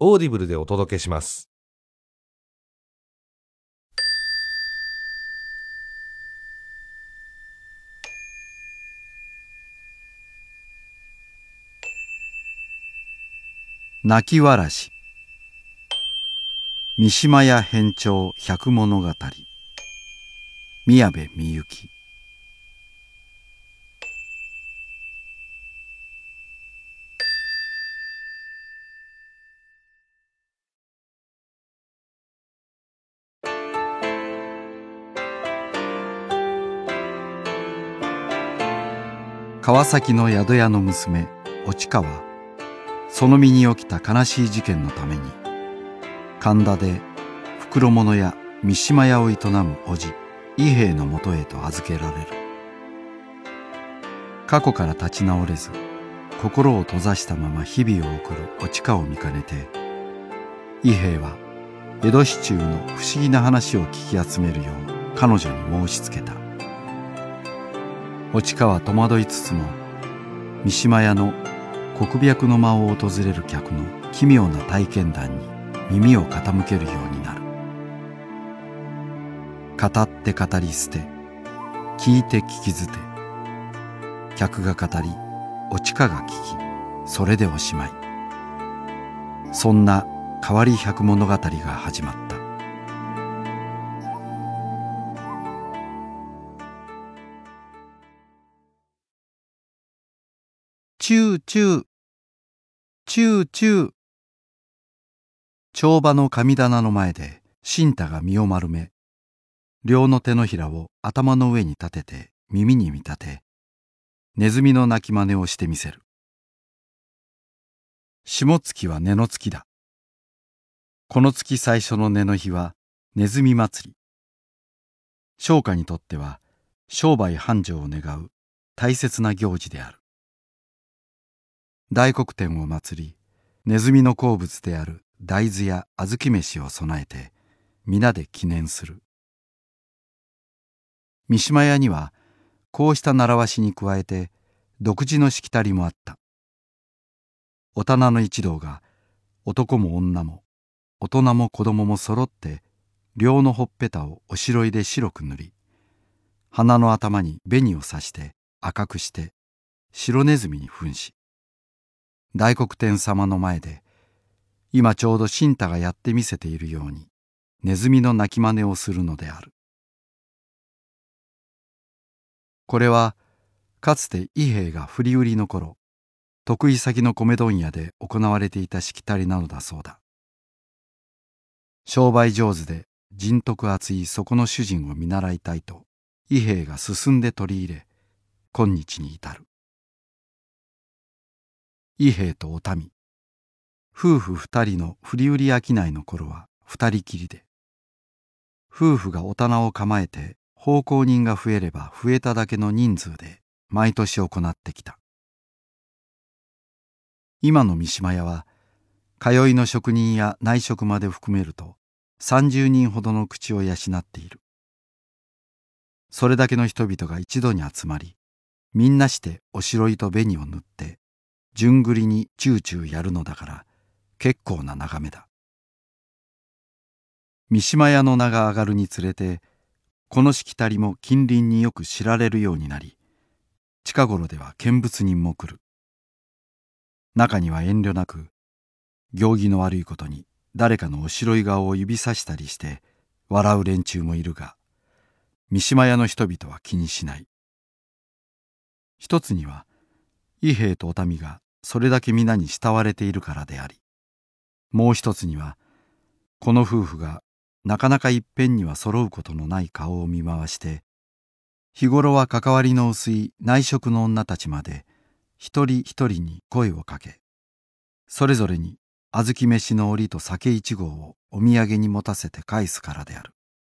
オーディブルでお届けします。 泣きわらし、三島屋編長百物語、宮部みゆき。川崎の宿屋の娘おちかは、その身に起きた悲しい事件のために神田で袋物屋三島屋を営む叔父伊兵衛のもとへと預けられる。過去から立ち直れず心を閉ざしたまま日々を送るおちかを見かねて、伊兵衛は江戸市中の不思議な話を聞き集めるよう彼女に申しつけた。おちかは戸惑いつつも三島屋の国白の間を訪れる客の奇妙な体験談に耳を傾けるようになる。語って語り捨て、聞いて聞き捨て、客が語りおちかが聞き、それでおしまい。そんな変わり百物語が始まった。チューチュー、チューチュー。帳場の神棚の前で新太が身を丸め、両の手のひらを頭の上に立てて耳に見立て、ネズミの鳴き真似をしてみせる。下月は根の月だ。この月最初の根の日はネズミ祭り。商家にとっては商売繁盛を願う大切な行事である。大黒天を祭り、ネズミの好物である大豆や小豆飯を備えて皆で記念する。三島屋にはこうした習わしに加えて独自のしきたりもあった。お店の一同が男も女も大人も子供も揃って両のほっぺたをおしろいで白く塗り、鼻の頭に紅を刺して赤くして白ネズミに扮し、大黒天様の前で今ちょうど新太がやってみせているようにネズミの鳴き真似をするのである。これはかつて伊兵衛が振り売りの頃、得意先の米問屋で行われていたしきたりなのだそうだ。商売上手で人徳厚いそこの主人を見習いたいと伊兵衛が進んで取り入れ、今日に至る。伊兵衛とお民、夫婦二人の振り売り商いの頃は二人きりで、夫婦がお店を構えて奉公人が増えれば増えただけの人数で毎年行ってきた。今の三島屋は通いの職人や内職まで含めると30人ほどの口を養っている。それだけの人々が一度に集まり、みんなしておしろいと紅を塗って順繰りにチューチューやるのだから結構な眺めだ。三島屋の名が上がるにつれて、このしきたりも近隣によく知られるようになり、近頃では見物人も来る。中には遠慮なく行儀の悪いことに誰かのおしろい顔を指さしたりして笑う連中もいるが、三島屋の人々は気にしない。一つには伊兵衛とお民がそれだけ皆に慕われているからであり、もう一つにはこの夫婦がなかなかいっぺんには揃うことのない顔を見回して、日頃は関わりの薄い内職の女たちまで一人一人に声をかけ、それぞれに小豆飯の折と酒一合をお土産に持たせて返すからである。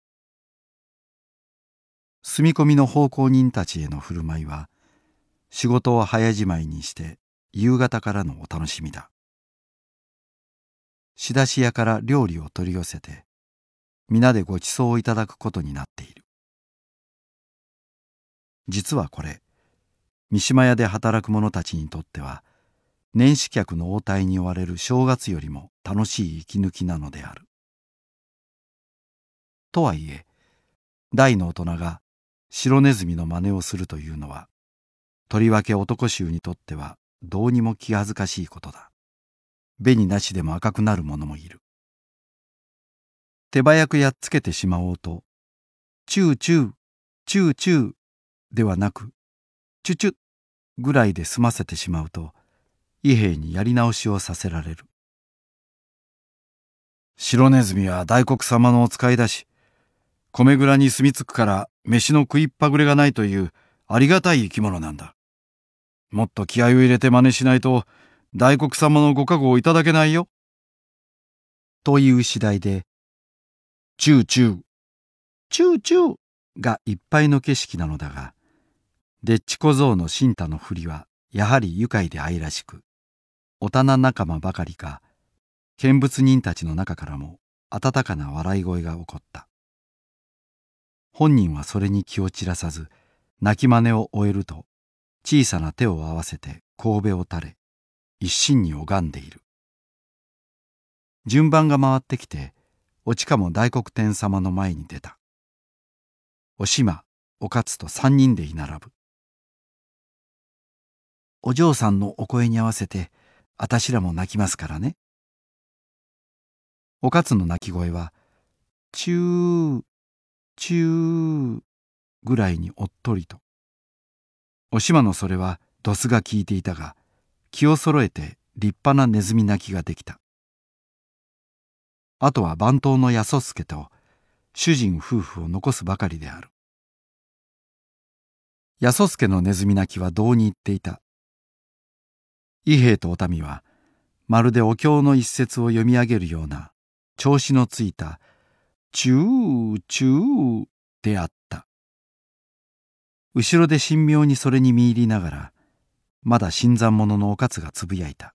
住み込みの奉公人たちへの振る舞いは仕事を早じまいにして夕方からのお楽しみだ。仕出し屋から料理を取り寄せて皆でご馳走をいただくことになっている。実はこれ、三島屋で働く者たちにとっては年始客の応対に追われる正月よりも楽しい息抜きなのである。とはいえ、大の大人が白ネズミの真似をするというのは、とりわけ男衆にとってはどうにも気恥ずかしいことだ。紅なしでも赤くなる者もいる。手早くやっつけてしまおうと、チューチュー、チューチューではなく、チュチュぐらいで済ませてしまうと、伊兵衛にやり直しをさせられる。白ネズミは大黒様のお使いだし、米蔵に住み着くから飯の食いっぱぐれがないというありがたい生き物なんだ。もっと気合を入れて真似しないと大黒様のご加護をいただけないよ。という次第で、チューチュー、チューチューがいっぱいの景色なのだが、でっち小僧の新太の振りはやはり愉快で愛らしく、お店仲間ばかりか、見物人たちの中からも温かな笑い声が起こった。本人はそれに気を散らさず、泣き真似を終えると、小さな手を合わせて頭を垂れ、一心に拝んでいる。順番が回ってきて、おちかも大黒天様の前に出た。おしま、おかつと三人で居並ぶ。お嬢さんのお声に合わせて、あたしらも泣きますからね。おかつの泣き声は、チュー、チューぐらいにおっとりと。おしまのそれはドスが効いていたが、気をそろえて立派なネズミ鳴きができた。あとは番頭のやそすけと主人夫婦を残すばかりである。やそすけのネズミ鳴きはどうに言っていた。伊兵衛とお民はまるでお経の一節を読み上げるような調子のついたチューチューであった。後ろで神妙にそれに見入りながら、まだ新参者のおかつがつぶやいた。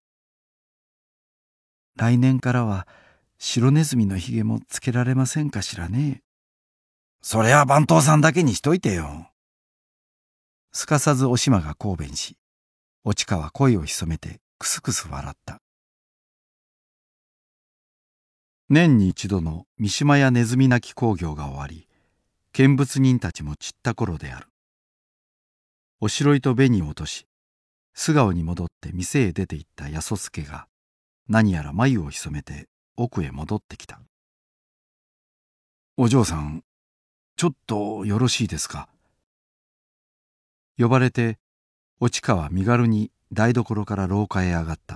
来年からは白ネズミのひげもつけられませんかしらね。そりゃ番頭さんだけにしといてよ。すかさずおしまが抗弁し、おちかは声を潜めてクスクス笑った。年に一度の三島屋ネズミ鳴き興行が終わり、見物人たちも散った頃である。おしろいと紅を落とし、素顔に戻って店へ出て行ったやそすけが、何やら眉を潜めて奥へ戻ってきた。お嬢さん、ちょっとよろしいですか。呼ばれて、おちかは身軽に台所から廊下へ上がった。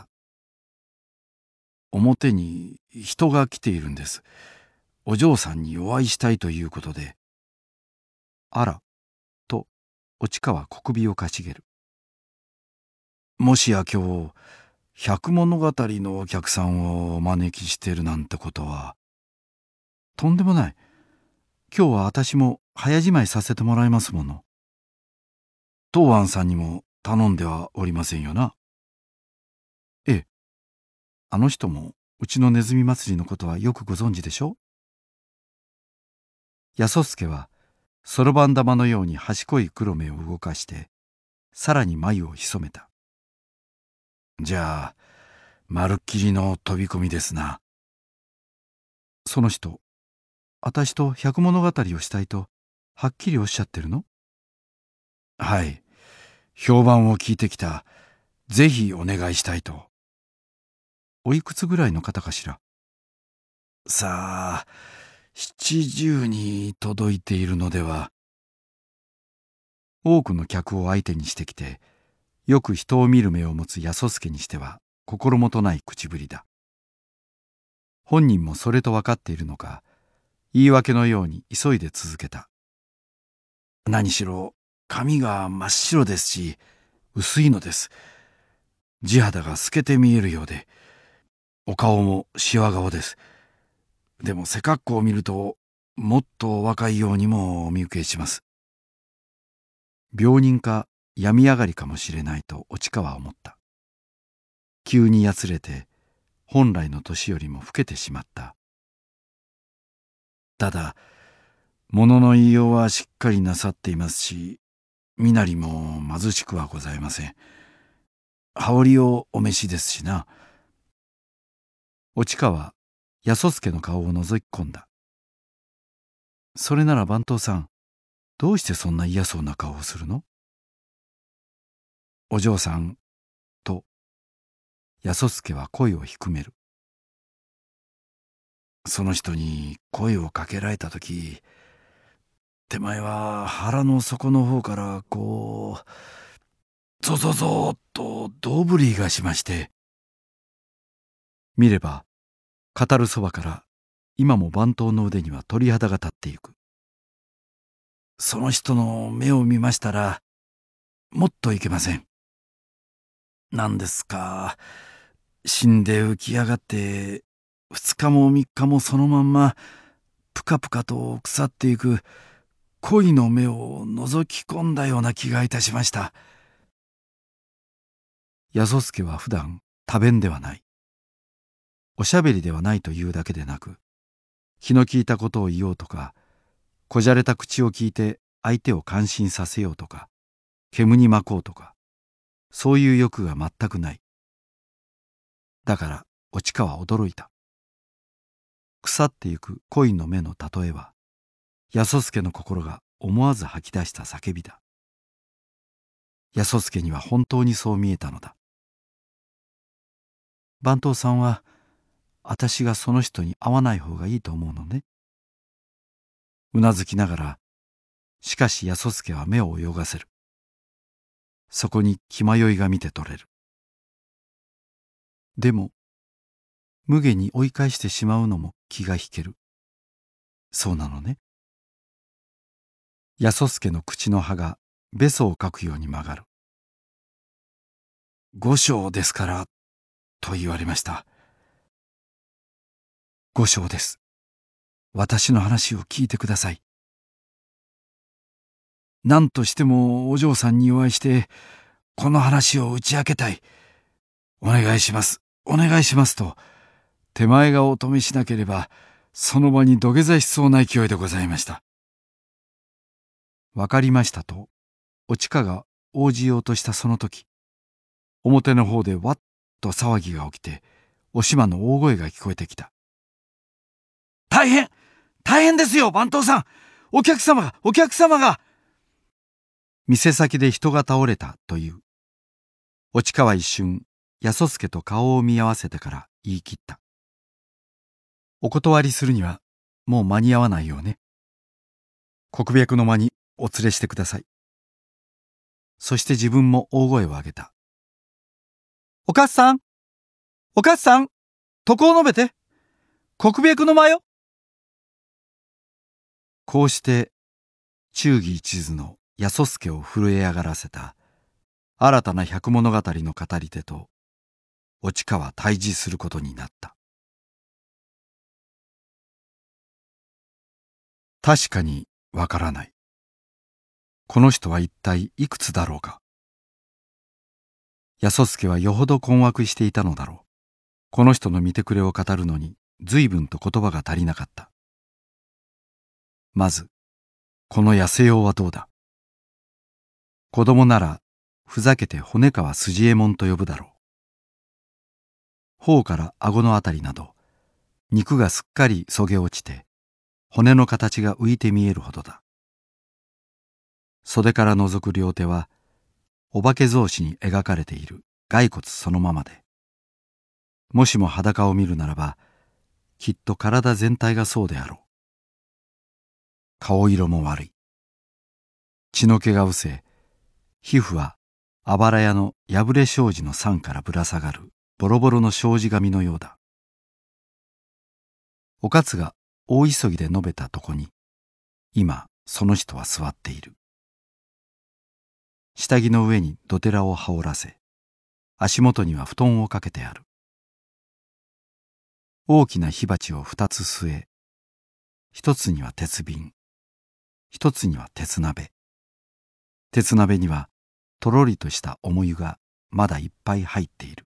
表に人が来ているんです。お嬢さんにお会いしたいということで。あら、と、おちかは小首をかしげる。もしや今日、百物語のお客さんをお招きしてるなんてことは。とんでもない。今日は私も早じまいさせてもらいますもの。東庵さんにも頼んではおりませんよな。ええ。あの人もうちのネズミ祭りのことはよくご存知でしょ。やそすけはそろばん玉のように賢い黒目を動かしてさらに眉を潜めた。じゃあまるっきりの飛び込みですな。その人、あたしと百物語をしたいとはっきりおっしゃってるの。はい、評判を聞いてきた。ぜひお願いしたいと。おいくつぐらいの方かしら。さあ、70に届いているのでは。多くの客を相手にしてきて、よく人を見る目を持つやそすけにしては心もとない口ぶりだ。本人もそれと分かっているのか、言い訳のように急いで続けた。何しろ髪が真っ白ですし、薄いのです。地肌が透けて見えるようで、お顔もしわ顔です。でも背格好を見ると、もっと若いようにもお見受けします。病人か病み上がりかもしれないとおちかは思った。急にやつれて、本来の年よりも老けてしまった。ただ、物の言いようはしっかりなさっていますし、身なりも貧しくはございません。羽織をお召しですしな。 おちかはやそすけの顔を覗き込んだ。それなら番頭さん、どうしてそんな嫌そうな顔をするの？お嬢さん、と、やそすけは声を低める。その人に声をかけられたとき、手前は腹の底の方からゾゾゾーっと胴振りがしまして。見れば、語るそばから今も番頭の腕には鳥肌が立っていく。その人の目を見ましたら、もっといけません。なんですか、死んで浮き上がって、2日も3日もそのまんま、ぷかぷかと腐っていく恋の目を覗き込んだような気がいたしました。やそすけは普段多弁ではない。おしゃべりではないというだけでなく、気の利いたことを言おうとか、こじゃれた口を聞いて相手を感心させようとか、煙に巻こうとか、そういう欲が全くない。だからおちかは驚いた。腐ってゆく恋の目の例えは、やそすけの心が思わず吐き出した叫びだ。やそすけには本当にそう見えたのだ。番頭さんは、私がその人に会わない方がいいと思うのね。うなずきながら、しかしやそすけは目を泳がせる。そこに気迷いが見て取れる。でも、無下に追い返してしまうのも気が引ける。そうなのね。やそすけの口の葉がべそをかくように曲がる。五章ですから、と言われました。五章です。私の話を聞いてください。何としてもお嬢さんにお会いして、この話を打ち明けたい。お願いします。お願いしますと、手前がお止めしなければ、その場に土下座しそうな勢いでございました。わかりましたと、おちかが応じようとしたその時、表の方でわっと騒ぎが起きて、おしまの大声が聞こえてきた。大変大変ですよ、番頭さん、お客様が店先で人が倒れたという。おちかは一瞬、やそすけと顔を見合わせてから言い切った。お断りするには、もう間に合わないようね。国白の間にお連れしてください。そして自分も大声を上げた。おかつさん、床を述べて、国白の間よ。こうして、忠義一途のやそすけを震え上がらせた、新たな百物語の語り手と、おちかは対峙することになった。確かにわからない。この人は一体いくつだろうか。やそすけはよほど困惑していたのだろう。この人の見てくれを語るのに随分と言葉が足りなかった。まず、この痩せようはどうだ。子供ならふざけて骨川筋右衛門と呼ぶだろう。頬から顎のあたりなど、肉がすっかりそげ落ちて、骨の形が浮いて見えるほどだ。袖から覗く両手は、お化け草紙に描かれている骸骨そのままで、もしも裸を見るならば、きっと体全体がそうであろう。顔色も悪い。血の気がうせ、皮膚はあばら屋の破れ障子の桟からぶら下がるボロボロの障子紙のようだ。おかつが大急ぎで述べたとこに、今その人は座っている。下着の上にどてらを羽織らせ、足元には布団をかけてある。大きな火鉢を2つ据え、一つには鉄瓶、一つには鉄鍋。鉄鍋にはとろりとした重湯がまだいっぱい入っている。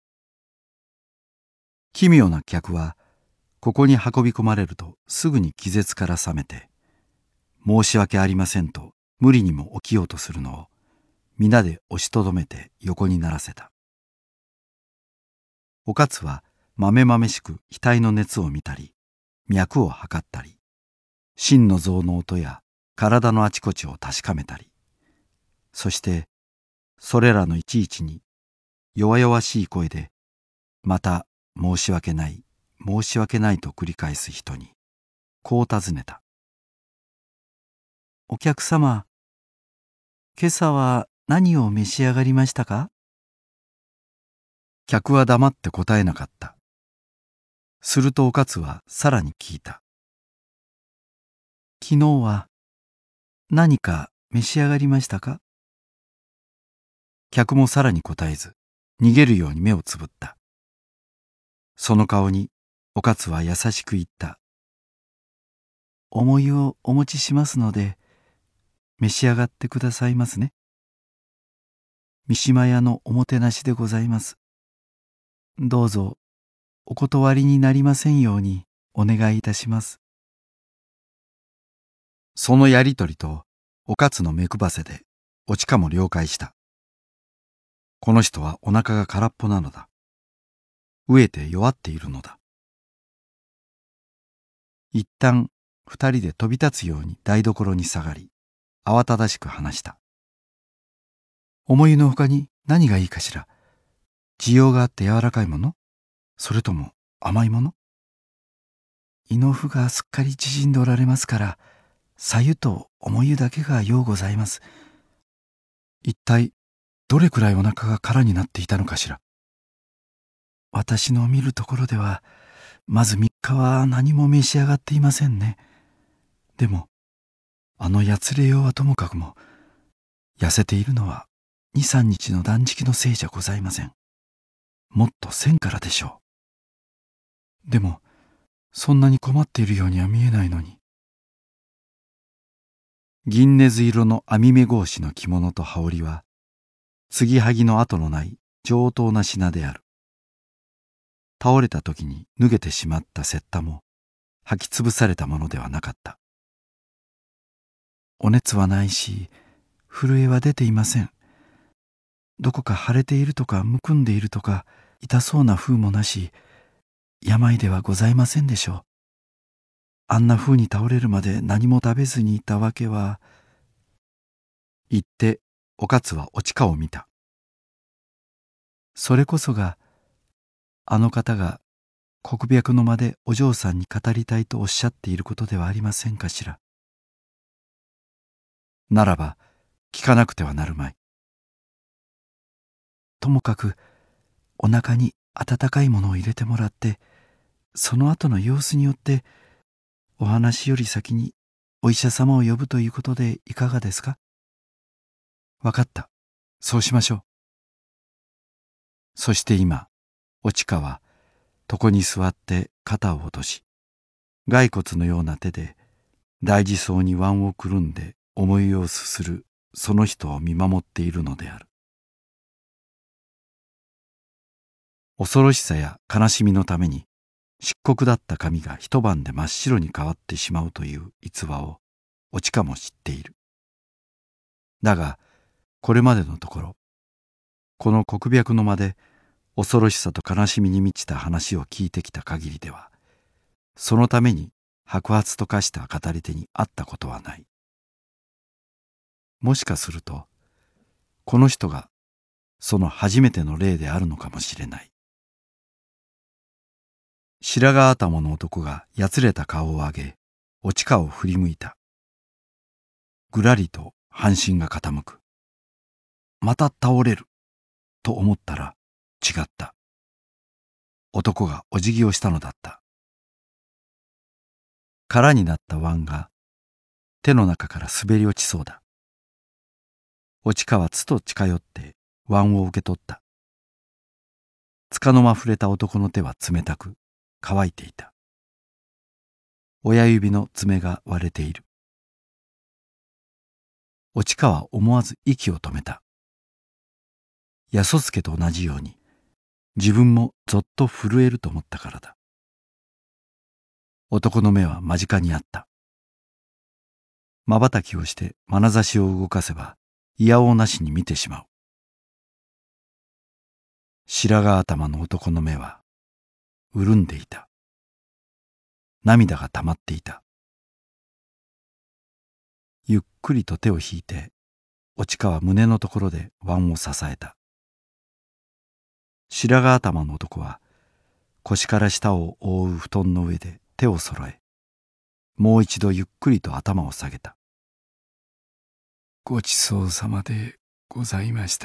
奇妙な客は、ここに運び込まれるとすぐに気絶から覚めて、申し訳ありませんと無理にも起きようとするのを、皆で押しとどめて横にならせた。おかつはまめまめしく額の熱を見たり、脈を測ったり、心の臓の音や体のあちこちを確かめたり、そしてそれらのいちいちに弱々しい声でまた申し訳ない申し訳ないと繰り返す人にこう尋ねた。お客様、今朝は何を召し上がりましたか？客は黙って答えなかった。するとおかつはさらに聞いた。昨日は何か召し上がりましたか？客もさらに答えず、逃げるように目をつぶった。その顔におかつは優しく言った。重湯をお持ちしますので、召し上がってくださいますね。三島屋のおもてなしでございます。どうぞお断りになりませんようにお願いいたします。そのやりとりとおかつの目配せでおちかも了解した。この人はお腹が空っぽなのだ。飢えて弱っているのだ。一旦二人で飛び立つように台所に下がり、慌ただしく話した。重湯のほかに何がいいかしら。需要があって柔らかいもの？それとも甘いもの？胃の腑がすっかり縮んでおられますから、さ湯と重湯だけがようございます。一体どれくらいお腹が空になっていたのかしら。私の見るところでは、まず3日は何も召し上がっていませんね。でも、あのやつれようはともかくも、痩せているのは2、3日の断食のせいじゃございません。もっと1000からでしょう。でも、そんなに困っているようには見えないのに。銀根津色の網目格子の着物と羽織は、継ぎはぎの跡のない上等な品である。倒れた時に脱げてしまった雪駄も履きつぶされたものではなかった。お熱はないし、震えは出ていません。どこか腫れているとかむくんでいるとか痛そうな風もなし、病ではございませんでしょう。あんな風に倒れるまで何も食べずにいたわけは。言っておかつはおちかを見た。それこそがあの方が国白の間でお嬢さんに語りたいとおっしゃっていることではありませんかしら。ならば聞かなくてはなるまい。ともかくお腹に温かいものを入れてもらって、その後の様子によってお話より先にお医者様を呼ぶということでいかがですか？わかった。そうしましょう。そして今、おちかは床に座って肩を落とし、骸骨のような手で大事そうに椀をくるんで重湯をすするその人を見守っているのである。恐ろしさや悲しみのために漆黒だった髪が一晩で真っ白に変わってしまうという逸話をおちかも知っている。だがこれまでのところ、この国白の間で恐ろしさと悲しみに満ちた話を聞いてきた限りでは、そのために白髪と化した語り手に会ったことはない。もしかするとこの人がその初めての例であるのかもしれない。白髪頭の男がやつれた顔を上げ、おちかを振り向いた。ぐらりと半身が傾く。また倒れると思ったら違った。男がお辞儀をしたのだった。空になった椀が手の中から滑り落ちそうだ。おちかはつと近寄って椀を受け取った。束の間触れた男の手は冷たく乾いていた。親指の爪が割れている。おちかは思わず息を止めた。やそつけと同じように自分もぞっと震えると思ったからだ。男の目は間近にあった。瞬きをして眼差しを動かせばいやおうなしに見てしまう。白髪頭の男の目は潤んでいた。涙がたまっていた。ゆっくりと手を引いて、おちかは胸のところで腕を支えた。白髪頭の男は腰から下を覆う布団の上で手を揃え、もう一度ゆっくりと頭を下げた。 ごちそうさまでございました。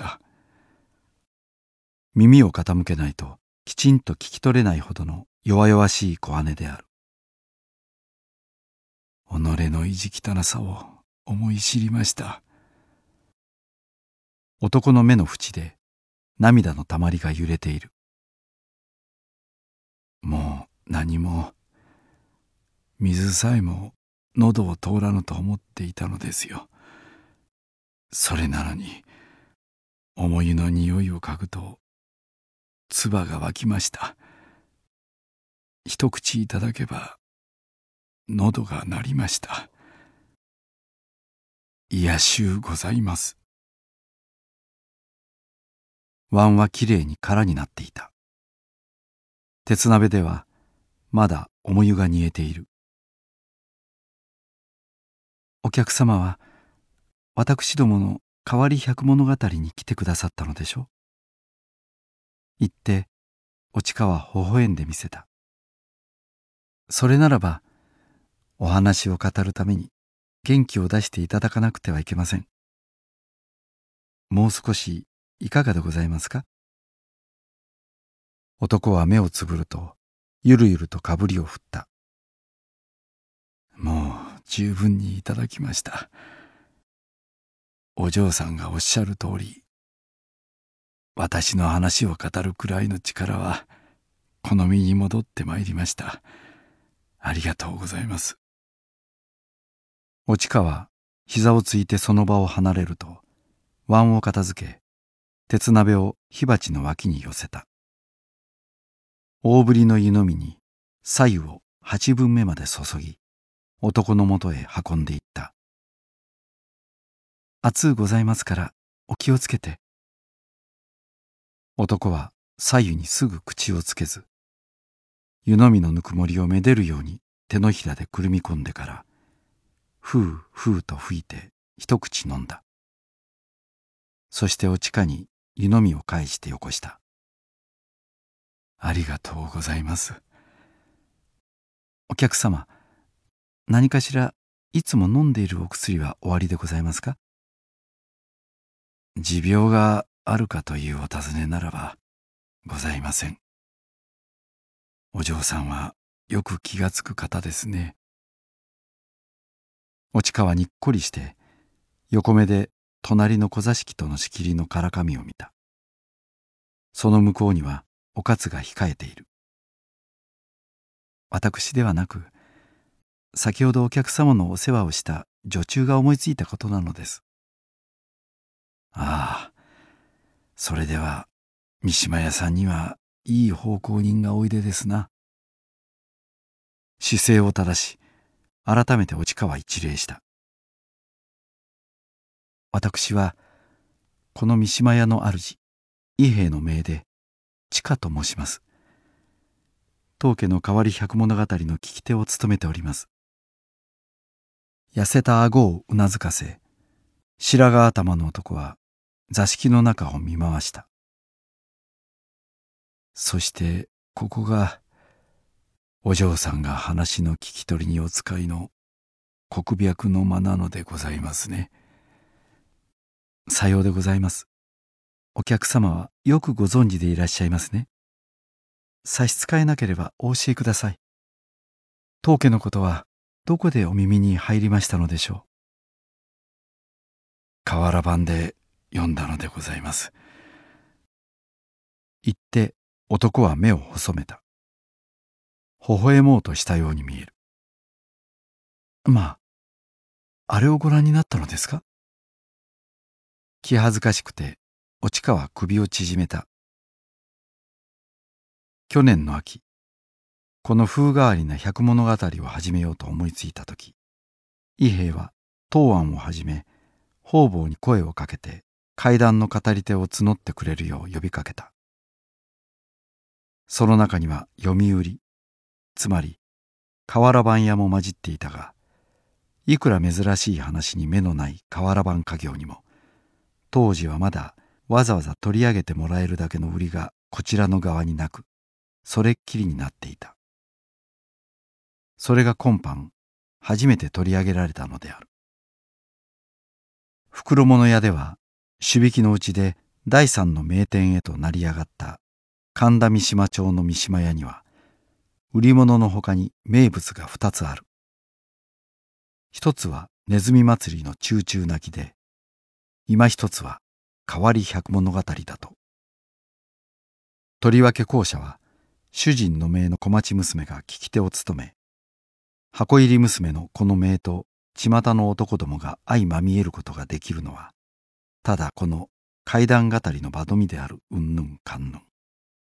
耳を傾けないときちんと聞き取れないほどの弱々しい小姉である。 己の意地汚さを思い知りました。 男の目の縁で涙のたまりが揺れている。 もう何も、水さえも喉を通らぬと思っていたのですよ。それなのに、重湯の匂いを嗅ぐと、唾が湧きました。一口いただけば、喉が鳴りました。いやしゅうございます。 碗はきれいに空になっていた。鉄鍋ではまだ重湯が煮えている。お客様は私どもの変わり百物語に来てくださったのでしょう。言っておちかは微笑んでみせた。それならばお話を語るために元気を出していただかなくてはいけません。もう少しいかがでございますか。男は目をつぶるとゆるゆるとかぶりを振った。 もう十分にいただきました。お嬢さんがおっしゃる通り、私の話を語るくらいの力はこの身に戻ってまいりました。ありがとうございます。 おちかは膝をついてその場を離れると、碗を片付け、鉄鍋を火鉢の脇に寄せた。大ぶりの湯飲みに白湯を8分目まで注ぎ、男のもとへ運んでいった。熱うございますからお気をつけて。男は白湯にすぐ口をつけず、湯飲みのぬくもりをめでるように手のひらでくるみ込んでから、ふうふうと吹いて一口飲んだ。そしておちかに湯飲みを返してよこした。 ありがとうございます。 お客様、何かしらいつも飲んでいるお薬はおありでございますか。 持病があるかというお尋ねならばございません。お嬢さんはよく気がつく方ですね。 おちかはにっこりして横目で隣の小座敷との仕切りのからかみを見た。その向こうにはおかつが控えている。私ではなく、先ほどお客様のお世話をした女中が思いついたことなのです。 ああ、それでは三島屋さんにはいい奉公人がおいでですな。 姿勢を正し、改めておちかは一礼した。私はこの三島屋の主、伊兵衛の姪でちかと申します。当家の変わり百物語の聞き手を務めております。痩せた顎をうなずかせ、白髪頭の男は座敷の中を見回した。 そしてここがお嬢さんが話の聞き取りにお使いの国白の間なのでございますね。 さようでございます。お客様はよくご存知でいらっしゃいますね。差し支えなければお教えください。当家のことはどこでお耳に入りましたのでしょう。 瓦版で読んだのでございます。 言って男は目を細めた。微笑もうとしたように見える。まあ、あれをご覧になったのですか。気恥ずかしくておちかは首を縮めた。去年の秋、この風変わりな百物語を始めようと思いついたとき、伊兵衛は当案をはじめ方々に声をかけて怪談の語り手を募ってくれるよう呼びかけた。 その中には読売、つまり瓦版屋も混じっていたが、いくら珍しい話に目のない瓦版家業にも、当時はまだわざわざ取り上げてもらえるだけの売りがこちらの側になく、それっきりになっていた。それが今般初めて取り上げられたのである。袋物屋では主引きのうちで第三の名店へと成り上がった神田三島町の三島屋には、売り物のほかに名物が2つある。一つはネズミ祭りのチューチュー泣きで、今一つは変わり百物語だと。とりわけ後者は主人の姪の小町娘が聞き手を務め、箱入り娘のこの姪と巷の男どもが相まみえることができるのは、ただこの怪談語りの場どみであるうんぬんかんぬん。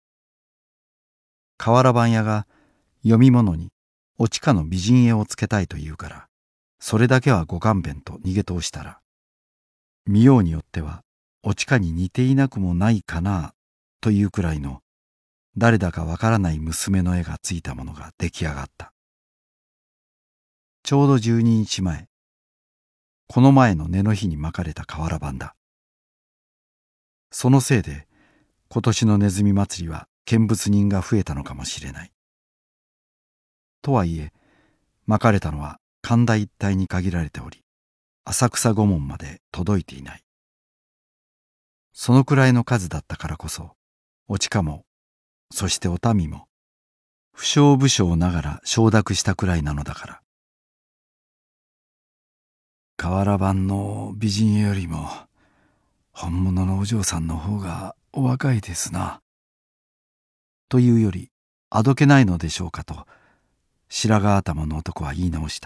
瓦版屋が読み物におちかの美人絵をつけたいと言うから、それだけはご勘弁と逃げ通したら、見ようによってはおちかに似ていなくもないかなというくらいの誰だかわからない娘の絵がついたものが出来上がった。ちょうど12日前、この前の根の日に巻かれた瓦版だ。そのせいで今年のネズミ祭りは見物人が増えたのかもしれない。とはいえ、巻かれたのは神田一帯に限られており、浅草御門まで届いていない。そのくらいの数だったからこそ、おちかも、そしてお民も、不祥不祥ながら承諾したくらいなのだから。 瓦版の美人よりも本物のお嬢さんの方がお若いですな。 というより、あどけないのでしょうかと、白髪頭の男は言い直した。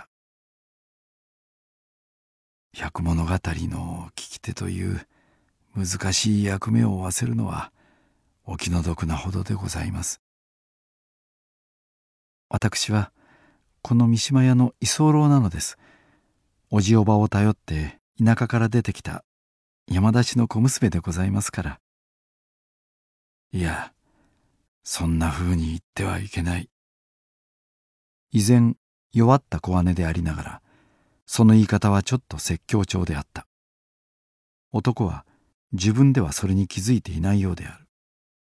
百物語の聞き手という難しい役目を負わせるのはお気の毒なほどでございます。 私はこの三島屋の居候なのです。おじおばを頼って田舎から出てきた山出しの小娘でございますから。 いや、そんな風に言ってはいけない。 依然弱った小姉でありながら、その言い方はちょっと説教調であった。男は自分ではそれに気づいていないようである。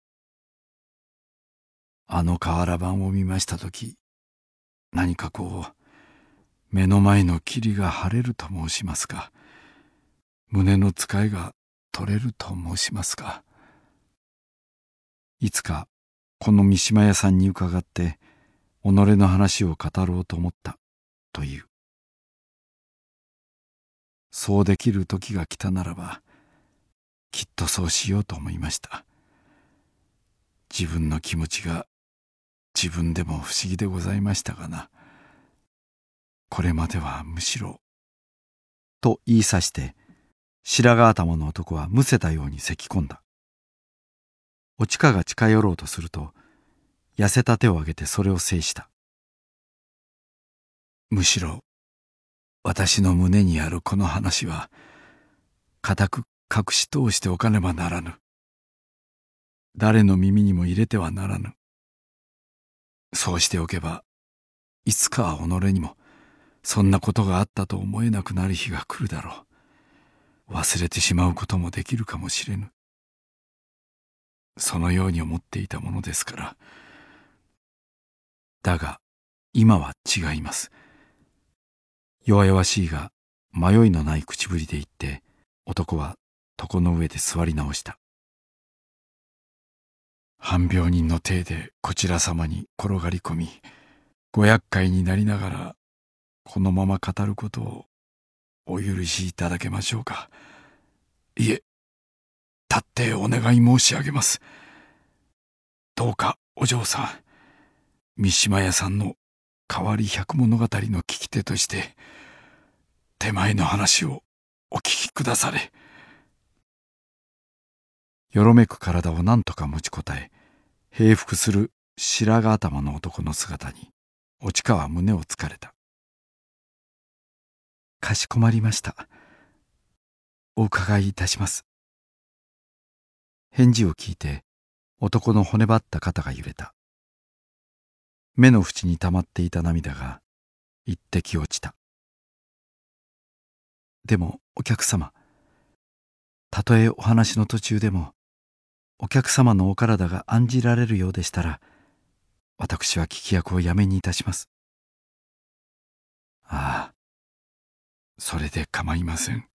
あの瓦版を見ましたとき、何かこう目の前の霧が晴れると申しますか、胸の使いが取れると申しますか。 いつかこの三島屋さんに伺って己の話を語ろうと思ったという。 そうできる時が来たならば、きっとそうしようと思いました。自分の気持ちが自分でも不思議でございましたがな。これまではむしろ。 と言いさして、白髪頭の男はむせたように咳き込んだ。おちかが近寄ろうとすると、痩せた手を挙げてそれを制した。 むしろ、私の胸にあるこの話は、固く隠し通しておかねばならぬ。誰の耳にも入れてはならぬ。そうしておけば、いつかは己にも、そんなことがあったと思えなくなる日が来るだろう。忘れてしまうこともできるかもしれぬ。そのように思っていたものですから。だが、今は違います。 弱々しいが迷いのない口ぶりで言って、男は床の上で座り直した。 半病人の体でこちら様に転がり込み、ご厄介になりながら、このまま語ることをお許しいただけましょうか。いえ、立ってお願い申し上げます。どうかお嬢さん、三島屋さんの変わり百物語の聞き手として、手前の話をお聞きくだされ。 よろめく体を何とか持ちこたえ、平伏する白髪頭の男の姿に、おちかは胸をつかれた。かしこまりました。お伺いいたします。返事を聞いて、男の骨張った肩が揺れた。 目の縁に溜まっていた涙が一滴落ちた。でもお客様、たとえお話の途中でもお客様のお体が案じられるようでしたら、私は聞き役をやめにいたします。 ああ、それで構いません。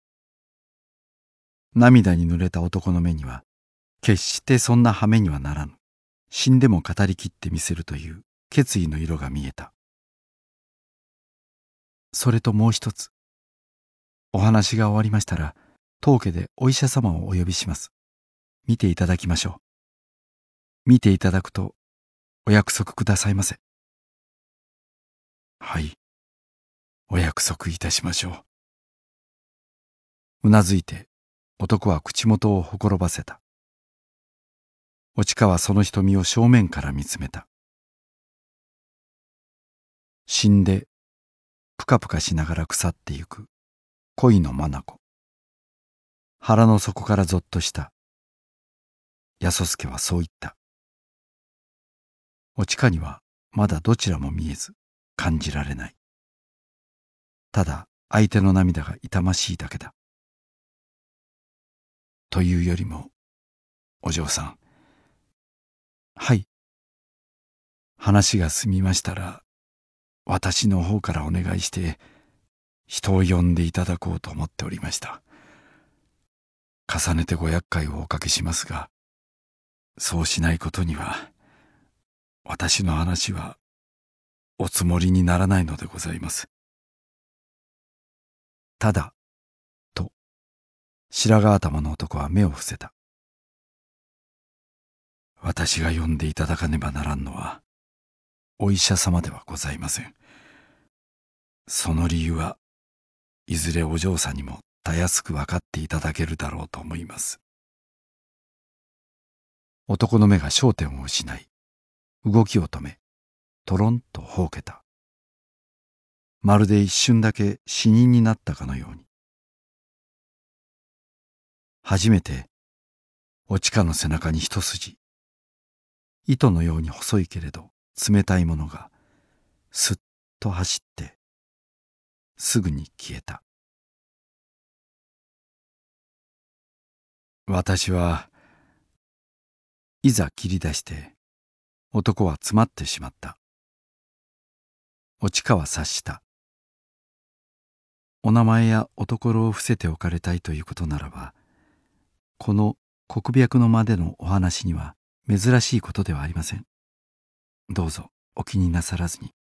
涙に濡れた男の目には、決してそんな羽目にはならぬ、死んでも語りきってみせるという決意の色が見えた。それともう一つ、お話が終わりましたら、当家でお医者様をお呼びします。見ていただきましょう。見ていただくとお約束くださいませ。 はい、お約束いたしましょうなずいて男は口元をほころばせた。おちかはその瞳を正面から見つめた。死んでぷかぷかしながら腐ってゆく恋の眼。腹の底からぞっとした。やそすけはそう言った。おちかにはまだどちらも見えず感じられない。ただ相手の涙が痛ましいだけだ。 というよりも、お嬢さん。 はい。 話が済みましたら、私の方からお願いして人を呼んでいただこうと思っておりました。重ねてご厄介をおかけしますが、そうしないことには私の話はおつもりにならないのでございます。 ただと白髪頭の男は目を伏せた。 私が呼んでいただかねばならんのはお医者様ではございません。その理由はいずれお嬢さんにもたやすく分かっていただけるだろうと思います。 男の目が焦点を失い、動きを止め、とろんとほうけた。まるで一瞬だけ死人になったかのように。初めておちかの背中に一筋、糸のように細いけれど冷たいものがすっと走ってすぐに消えた。私はいざ切り出して男は詰まってしまった。おちかは察した。お名前やお所を伏せておかれたいということならば、この国白の間でのお話には珍しいことではありません。どうぞお気になさらずに。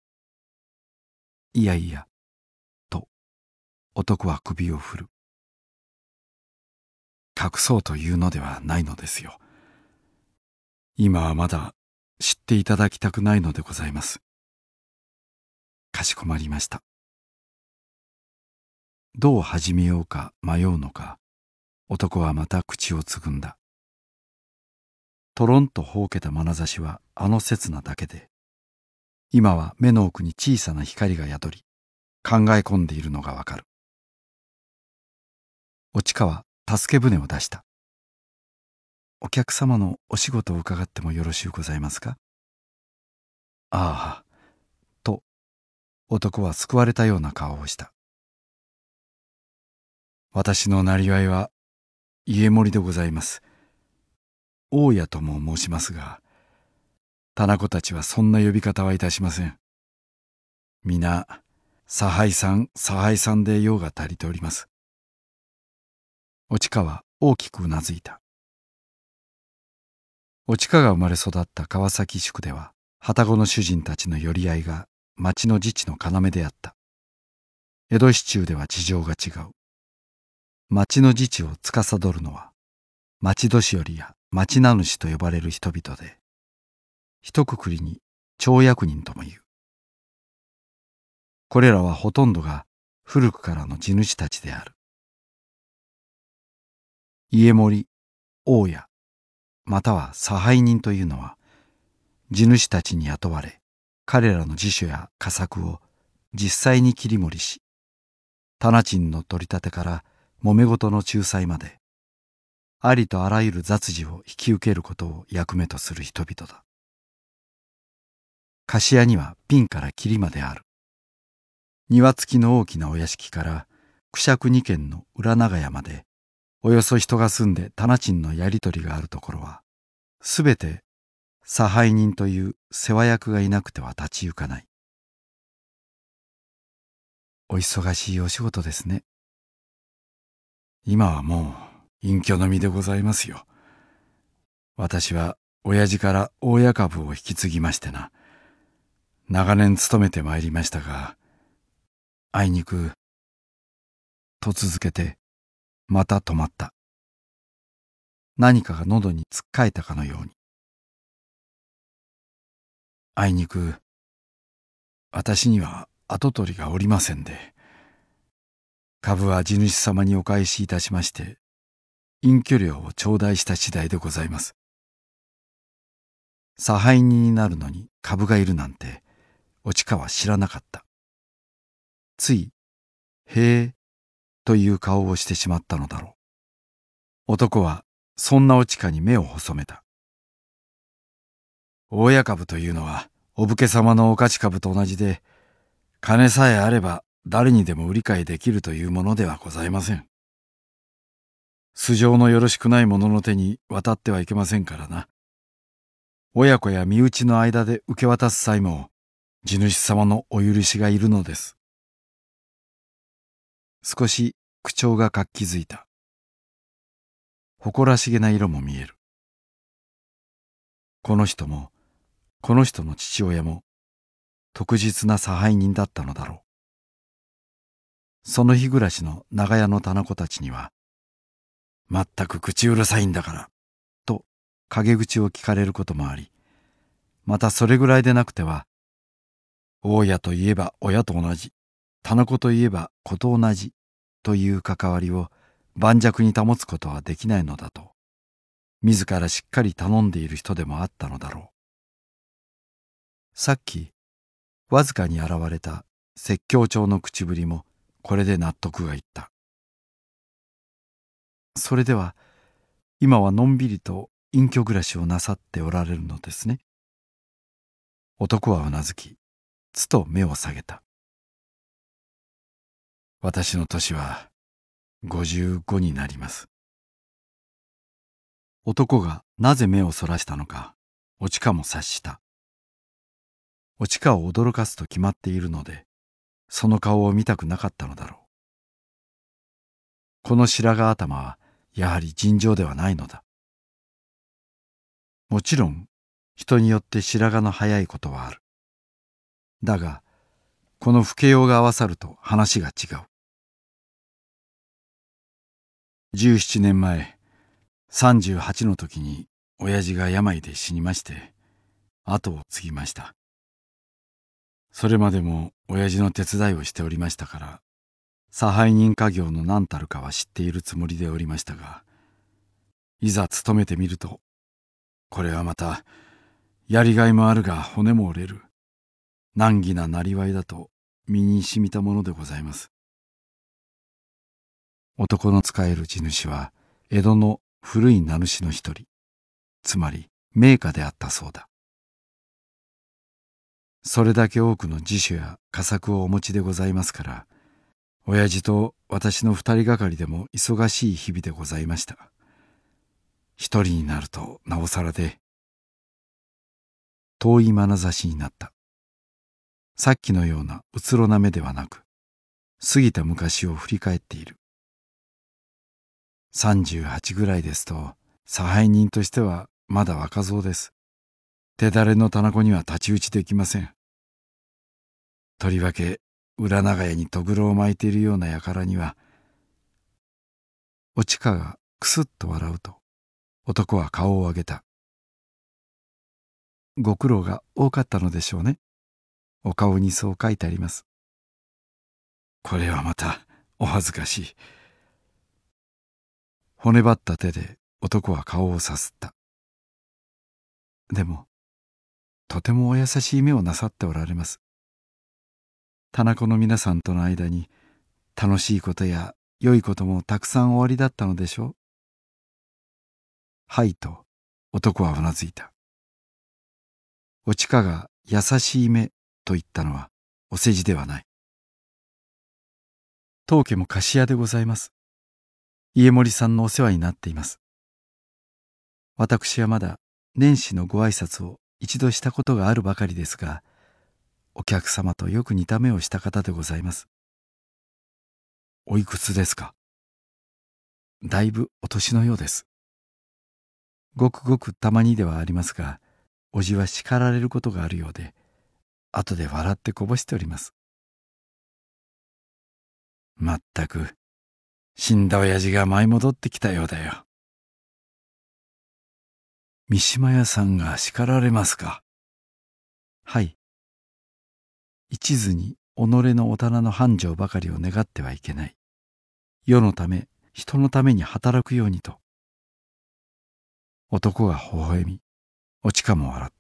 いやいや、と男は首を振る。 隠そうというのではないのですよ。今はまだ知っていただきたくないのでございます。 かしこまりました。どう始めようか迷うのか、男はまた口をつぐんだ。とろんとほうけた眼差しはあの刹那だけで、今は目の奥に小さな光が宿り、考え込んでいるのがわかる。おちかは助け舟を出した。お客様のお仕事を伺ってもよろしゅうございますか。ああ、と男は救われたような顔をした。 私のなりわいは家守でございます。大家とも申しますが、店子たちはそんな呼び方はいたしません。皆、差配さんで用が足りております。 おちかは大きくうなずいた。おちかが生まれ育った川崎宿では、旅籠の主人たちの寄り合いが町の自治の要であった。江戸市中では事情が違う。町の自治を司るのは、町年寄や町名主と呼ばれる人々で、一括りに町役人とも言う。これらはほとんどが古くからの地主たちである。家守、大家、または差配人というのは、地主たちに雇われ、彼らの自主や家作を実際に切り盛りし、店賃の取り立てから揉め事の仲裁まで、ありとあらゆる雑事を引き受けることを役目とする人々だ。 菓子屋にはピンからキリまである。庭付きの大きなお屋敷からくしゃく2軒の裏長屋まで、およそ人が住んで店賃のやり取りがあるところは、すべて差配人という世話役がいなくては立ち行かない。お忙しいお仕事ですね。 今はもう隠居の身でございますよ。私は親父から大家株を引き継ぎましてな。長年勤めてまいりましたが、あいにく、 と続けて、また止まった。何かが喉につっかえたかのように。 あいにく、私には跡取りがおりませんで、株は地主様にお返しいたしまして、隠居料を頂戴した次第でございます。 差配人になるのに株がいるなんて、おちかは知らなかった。つい、へえ、という顔をしてしまったのだろう。男はそんなおちかに目を細めた。 大家株というのはお武家様のお勝ち株と同じで、金さえあれば誰にでも売り買いできるというものではございません。素性のよろしくない者の手に渡ってはいけませんからな。親子や身内の間で受け渡す際も、地主様のお許しがいるのです。 少し口調が活気づいた。誇らしげな色も見える。この人も、この人の父親も、特実な差配人だったのだろう。その日暮らしの長屋の店子たちには、 まったく口うるさいんだから、 と陰口を聞かれることもあり、またそれぐらいでなくては、 大家といえば親と同じ、 店子といえば子と同じという関わりを盤石に保つことはできないのだと、自らしっかり頼んでいる人でもあったのだろう。さっき、わずかに現れた説教調の口ぶりも、これで納得がいった。それでは、今はのんびりと隠居暮らしをなさっておられるのですね。男はうなずき、つと目を下げた。 私の年は55になります。 男がなぜ目をそらしたのか、おちかも察した。おちかを驚かすと決まっているので、その顔を見たくなかったのだろう。この白髪頭はやはり尋常ではないのだ。もちろん人によって白髪の早いことはある。だがこの老けようが合わさると話が違う。17年前38の時に親父が病で死にまして、後を継ぎました。それまでも親父の手伝いをしておりましたから、差配人家業の何たるかは知っているつもりでおりましたが、いざ勤めてみると、これはまたやりがいもあるが骨も折れる難儀ななりわいだと身に染みたものでございます。男の仕える地主は江戸の古い名主の一人、つまり名家であったそうだ。それだけ多くの自主や家作をお持ちでございますから、親父と私の二人がかりでも忙しい日々でございました。一人になるとなおさらで、遠い眼差しになった。さっきのようなうつろな目ではなく、過ぎた昔を振り返っている。38ぐらいですと、差配人としてはまだ若造です。手だれの店子には太刀打ちできません。とりわけ裏長屋にとぐろを巻いているような輩には。おちかがくすっと笑うと、男は顔を上げた。ご苦労が多かったのでしょうね。お顔にそう書いてあります。 これはまたお恥ずかしい。 骨張った手で男は顔をさすった。でも、とてもお優しい目をなさっておられます。店子の皆さんとの間に楽しいことや良いこともたくさんおありだったのでしょう。はいと男はうなずいた。おちかが優しい目と言ったのはお世辞ではない。当家も菓子屋でございます。家森さんのお世話になっています。私はまだ年始のご挨拶を一度したことがあるばかりですが、お客様とよく似た目をした方でございます。 おいくつですか？ だいぶお年のようです。ごくごくたまにではありますが、おじは叱られることがあるようで、後で笑ってこぼしております。 まったく、死んだ親父が舞い戻ってきたようだよ。三島屋さんが叱られますか？ はい。一途に己のお棚の繁盛ばかりを願ってはいけない。世のため、人のために働くようにと。男が微笑み、おちかも笑った。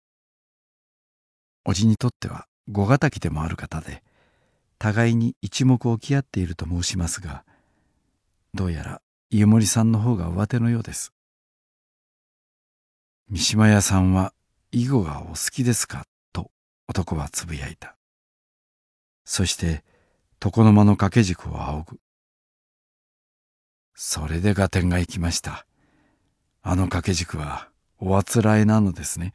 おじにとってはご敵でもある方で、互いに一目置き合っていると申しますが、どうやら家森さんの方が上手のようです。 三島屋さんは囲碁がお好きですか？と男はつぶやいた。そして床の間の掛け軸を仰ぐ。それで合点がいきました。あの掛け軸はおあつらえなのですね。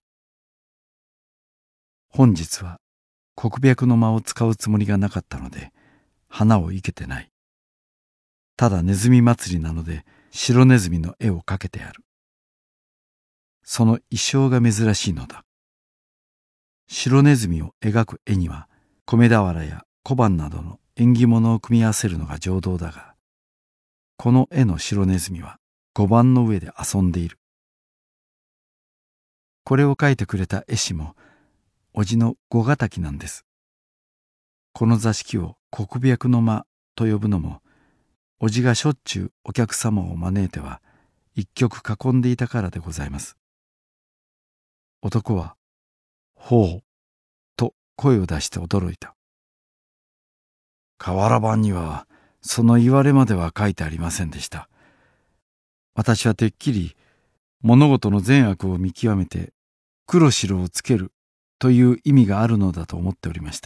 本日は黒白の間を使うつもりがなかったので、花を生けてない。ただネズミ祭りなので白ネズミの絵を描けてある。その意匠が珍しいのだ。白ネズミを描く絵には米俵や小判などの縁起物を組み合わせるのが常道だが、この絵の白ネズミは碁盤の上で遊んでいる。これを描いてくれた絵師もおじのご敵なんです。この座敷を黒白の間と呼ぶのも、おじがしょっちゅうお客様を招いては一曲囲んでいたからでございます。男は「ほう」と声を出して驚いた。 瓦版にはその言われまでは書いてありませんでした。 私はてっきり物事の善悪を見極めて黒白をつけるという意味があるのだと思っておりました。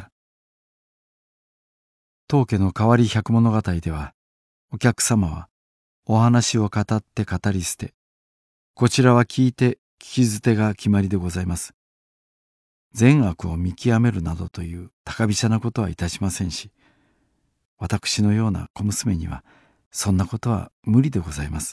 当家の変わり百物語では、お客様はお話を語って語り捨て、こちらは聞いて聞き捨てが決まりでございます。善悪を見極めるなどという高飛車なことはいたしませんし、私のような小娘にはそんなことは無理でございます。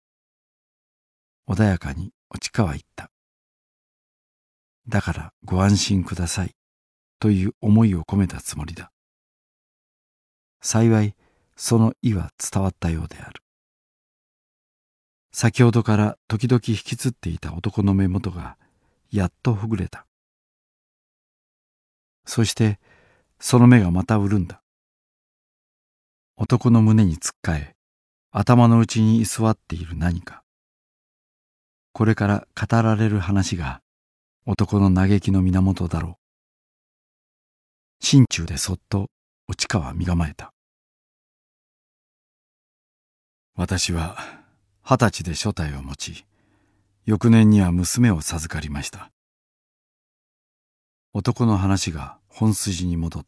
穏やかにおちかは言った。だからご安心くださいという思いを込めたつもりだ。幸いその意は伝わったようである。先ほどから時々引きつっていた男の目元がやっとほぐれた。そしてその目がまた潤んだ。男の胸につっかえ、頭の内に居座っている何か。これから語られる話が男の嘆きの源だろう。心中でそっとおちかは身構えた。 私は20歳で所帯を持ち、翌年には娘を授かりました。 男の話が本筋に戻った。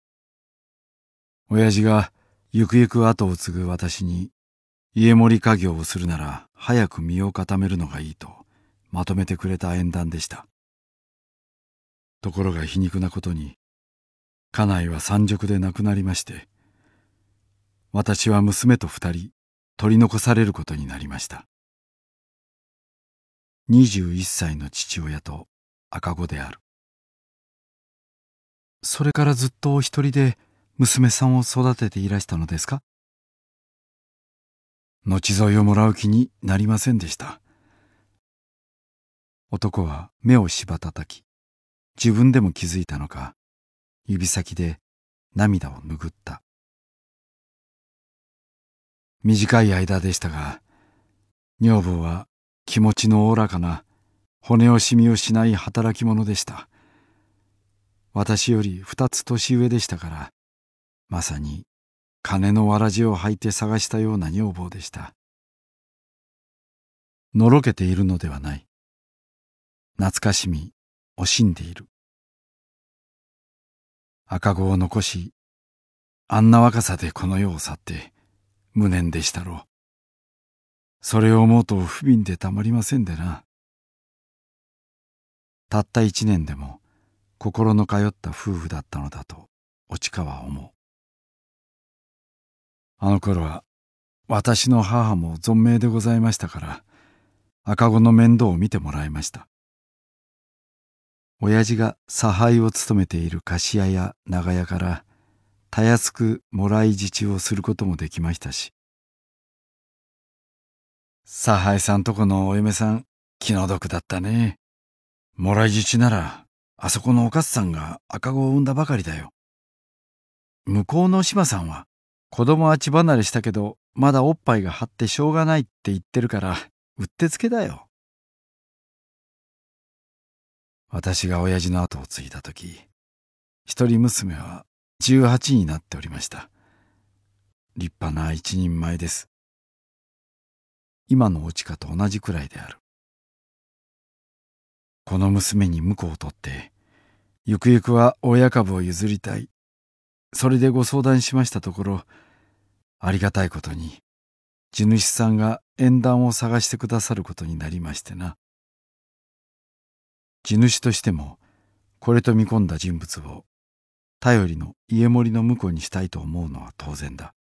親父がゆくゆく後を継ぐ私に、家盛家業をするなら早く身を固めるのがいいとまとめてくれた縁談でした。ところが皮肉なことに、家内は産褥で亡くなりまして、私は娘と2人取り残されることになりました。21歳の父親と赤子である。 それからずっとお一人で娘さんを育てていらしたのですか？ 後添いをもらう気になりませんでした。 男は目をしばたたき、自分でも気づいたのか、指先で涙を拭った。 短い間でしたが、女房は気持ちのおおらかな、骨惜しみをしない働き者でした。私より2つ年上でしたから、まさに金のわらじを履いて探したような女房でした。 のろけているのではない。懐かしみ、 惜しんでいる。赤子を残し、あんな若さでこの世を去って無念でしたろう。それを思うと不憫でたまりませんでな。たった1年でも心の通った夫婦だったのだとお近は思う。あの頃は私の母も存命でございましたから、赤子の面倒を見てもらいました。親父が差配を務めている菓子屋や長屋からたやすくもらい自治をすることもできましたし、差配さんとこのお嫁さん気の毒だったね。もらい自治ならあそこのおかつさんが赤子を産んだばかりだよ。向こうの島さんは子供は血離れしたけどまだおっぱいが張ってしょうがないって言ってるからうってつけだよ。私が親父の後を継いだ時、一人娘は18になっておりました。立派な一人前です。今のおちかと同じくらいである。この娘に婿を取ってゆくゆくは親株を譲りたい、それでご相談しましたところ、ありがたいことに地主さんが縁談を探してくださることになりましてな。地主としてもこれと見込んだ人物を頼りの家守の婿にしたいと思うのは当然だ。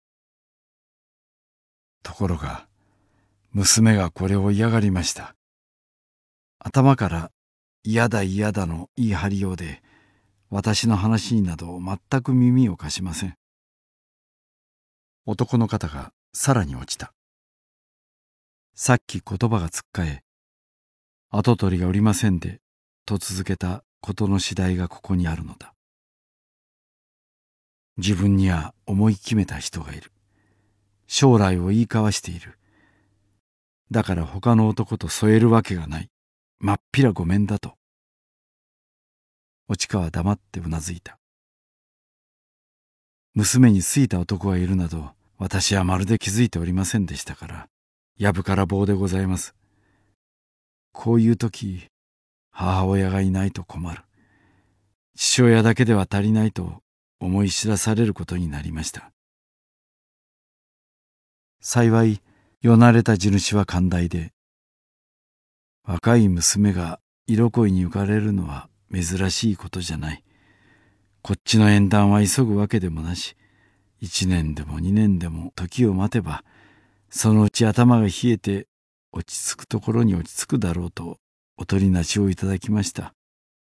ところが娘がこれを嫌がりました。頭から嫌だ嫌だの言い張りようで、私の話になど全く耳を貸しません。男の肩がさらに落ちた。さっき言葉がつっかえ、跡取りがおりませんでと続けたことの次第がここにあるのだ。自分には思い決めた人がいる。将来を言い交わしている。だから他の男と添えるわけがない。まっぴらごめんだと。おちかは黙ってうなずいた。娘に好いた男がいるなど私はまるで気づいておりませんでしたから、やぶから棒でございます。こういう時、母親がいないと困る。父親だけでは足りないと思い知らされることになりました。幸いよなれた地主は寛大で、若い娘が色恋に浮かれるのは珍しいことじゃない。こっちの縁談は急ぐわけでもなし、1年でも2年でも時を待てば、そのうち頭が冷えて落ち着くところに落ち着くだろうとお取りなしをいただきました。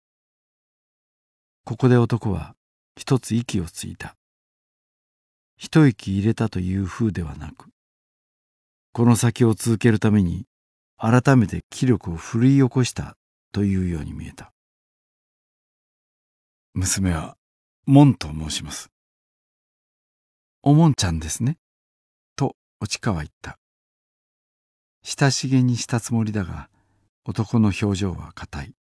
ここで男は一つ息をついた。一息入れたという風ではなく、この先を続けるために改めて気力を奮い起こしたというように見えた。娘は門と申します。おもんちゃんですね、とおちかは言った。親しげにしたつもりだが、男の表情は硬い。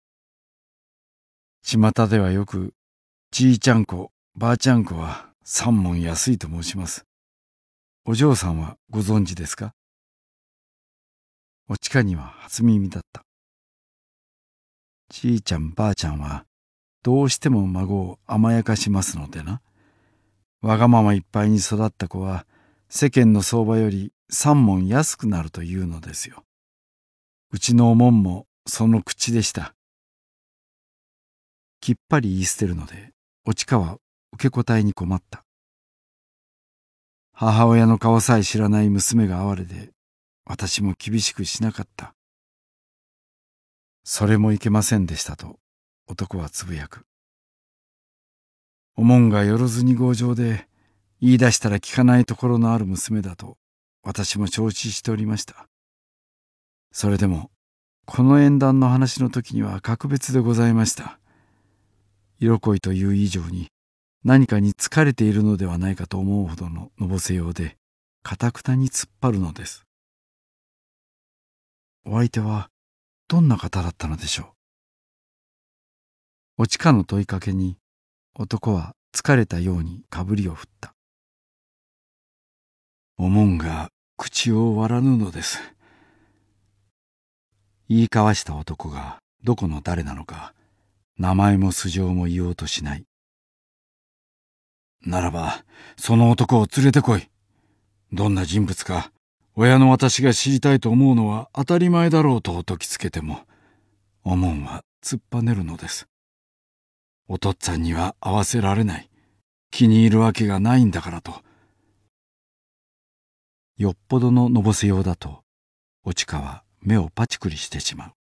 巷ではよく、じいちゃん子、ばあちゃん子は3文安いと申します。お嬢さんはご存知ですか？おちかには初耳だった。じいちゃんばあちゃんはどうしても孫を甘やかしますのでな。わがままいっぱいに育った子は世間の相場より3文安くなるというのですよ。うちのおもんもその口でした。きっぱり言い捨てるので、おちかは受け答えに困った。母親の顔さえ知らない娘が哀れで、私も厳しくしなかった。それもいけませんでしたと男はつぶやく。おもんがよろずに強情で、言い出したら聞かないところのある娘だと私も承知しておりました。それでもこの縁談の話の時には格別でございました。色恋という以上に何かに疲れているのではないかと思うほどののぼせようで、かたくなに突っ張るのです。お相手はどんな方だったのでしょう。おちかの問いかけに男は疲れたようにかぶりを振った。おもんが口を割らぬのです。言い交わした男がどこの誰なのか名前も素性も言おうとしない。ならばその男を連れてこい。どんな人物か親の私が知りたいと思うのは当たり前だろうと説きつけても、おもんは突っぱねるのです。お父っつぁんには会わせられない。気に入るわけがないんだからと。 よっぽどののぼせようだと、おちかは目をパチクリしてしまう。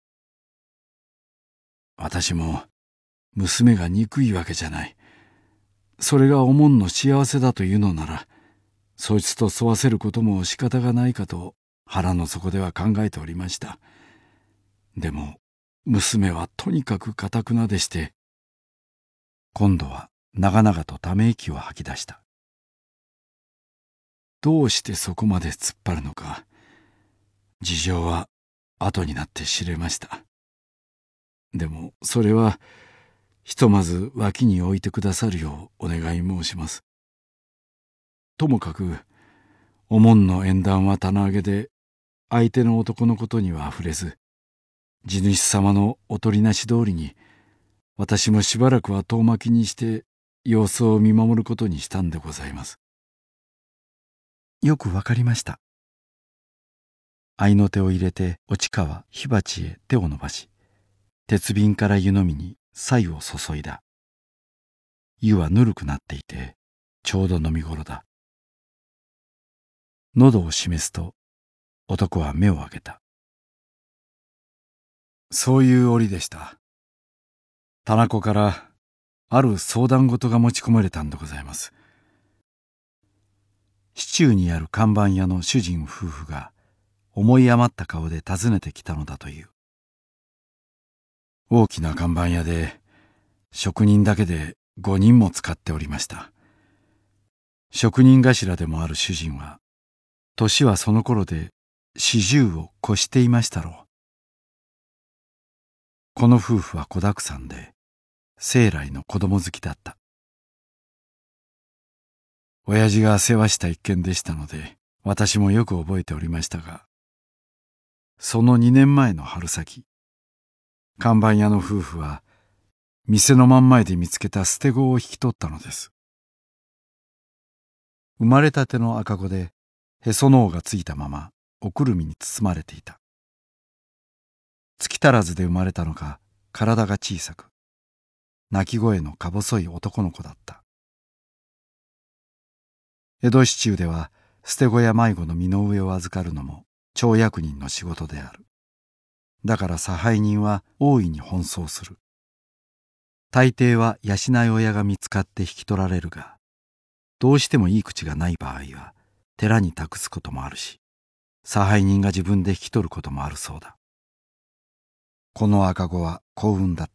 私も娘が憎いわけじゃない。それがおもんの幸せだというのなら、そいつと沿わせることも仕方がないかと腹の底では考えておりました。でも娘はとにかく堅くなでして、 今度は長々とため息を吐き出した。 どうしてそこまで突っ張るのか、事情は後になって知れました。でもそれはひとまず脇に置いてくださるようお願い申します。ともかくおもんの縁談は棚上げで、相手の男のことには触れず、地主様のおとりなし通りに私もしばらくは遠巻きにして様子を見守ることにしたんでございます。 よくわかりました。合いの手を入れておちかは火鉢へ手を伸ばし、鉄瓶から湯飲みに白湯を注いだ。湯はぬるくなっていてちょうど飲み頃だ。喉を示すと男は目を開けた。 そういう折でした。店子からある相談事が持ち込まれたんでございます。 市中にある看板屋の主人夫婦が思い余った顔で訪ねてきたのだという。 大きな看板屋で職人だけで5人も使っておりました。職人頭でもある主人は年はその頃で40を越していましたろう。 この夫婦は子だくさんで生来の子供好きだった。 親父が世話した一件でしたので私もよく覚えておりましたが、その2年前の春先、看板屋の夫婦は店の真ん前で見つけた捨て子を引き取ったのです。 生まれたての赤子でへその緒がついたままおくるみに包まれていた。月足らずで生まれたのか体が小さく、泣き声のか細い男の子だった。江戸市中では捨て子や迷子の身の上を預かるのも町役人の仕事である。だから差配人は大いに奔走する。大抵は養い親が見つかって引き取られるが、どうしてもいい口がない場合は寺に託すこともあるし、差配人が自分で引き取ることもあるそうだ。この赤子は幸運だった。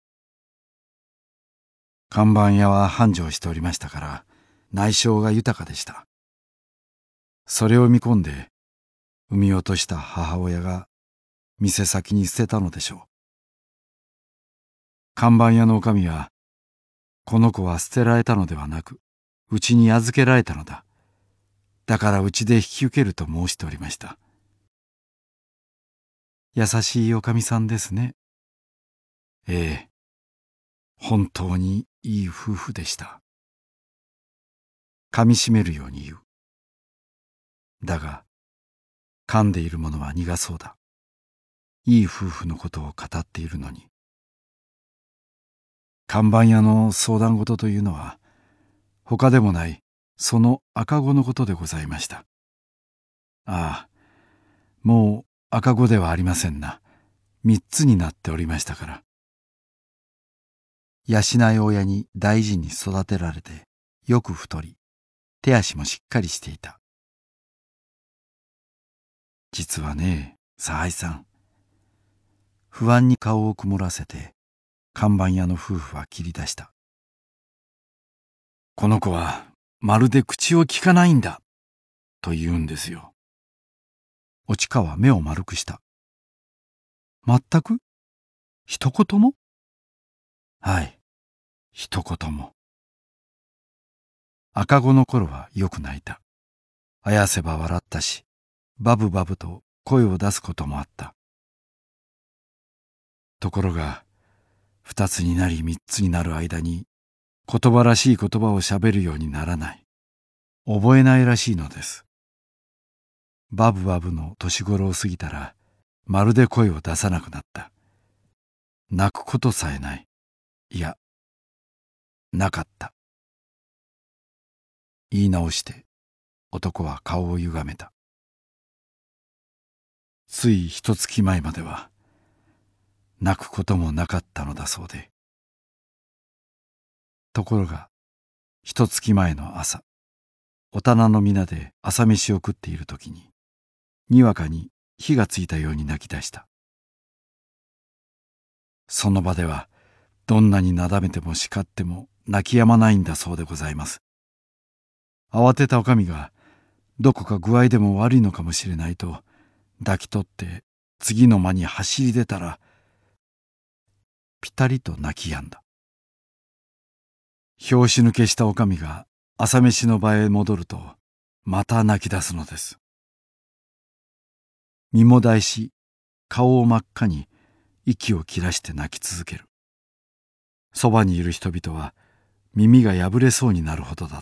看板屋は繁盛しておりましたから内証が豊かでした。それを見込んで産み落とした母親が店先に捨てたのでしょう。看板屋のおかみは、この子は捨てられたのではなくうちに預けられたのだ。だからうちで引き受けると申しておりました。 優しいおかみさんですね。 ええ、本当にいい夫婦でした。 噛みしめるように言う。だが噛んでいるものは苦そうだ。いい夫婦のことを語っているのに。 看板屋の相談事というのは他でもないその赤子のことでございました。ああ、もう赤子ではありませんな。3つになっておりましたから。 養い親に大事に育てられてよく太り、手足もしっかりしていた。実はね、差配さん。不安に顔を曇らせて看板屋の夫婦は切り出した。 この子はまるで口をきかないんだと言うんですよ。 おちかは目を丸くした。全く？一言も？ はい、一言も。 赤子の頃はよく泣いた。あやせば笑ったし、バブバブと声を出すこともあった。 ところが二つになり三つになる間に言葉らしい言葉をしゃべるようにならない。覚えないらしいのです。バブバブの年頃を過ぎたらまるで声を出さなくなった。泣くことさえない。いや、なかった。言い直して男は顔を歪めた。つい一月前までは泣くこともなかったのだそうで。ところが一月前の朝、お店の皆で朝飯を食っている時ににわかに火がついたように泣き出した。その場ではどんなになだめても叱っても泣き止まないんだそうでございます。慌てたおかみがどこか具合でも悪いのかもしれないと抱き取って次の間に走り出たらピタリと泣き止んだ。拍子抜けしたおかみが朝飯の場へ戻るとまた泣き出すのです。身もだえし顔を真っ赤に息を切らして泣き続ける。そばにいる人々は耳が破れそうになるほどだった。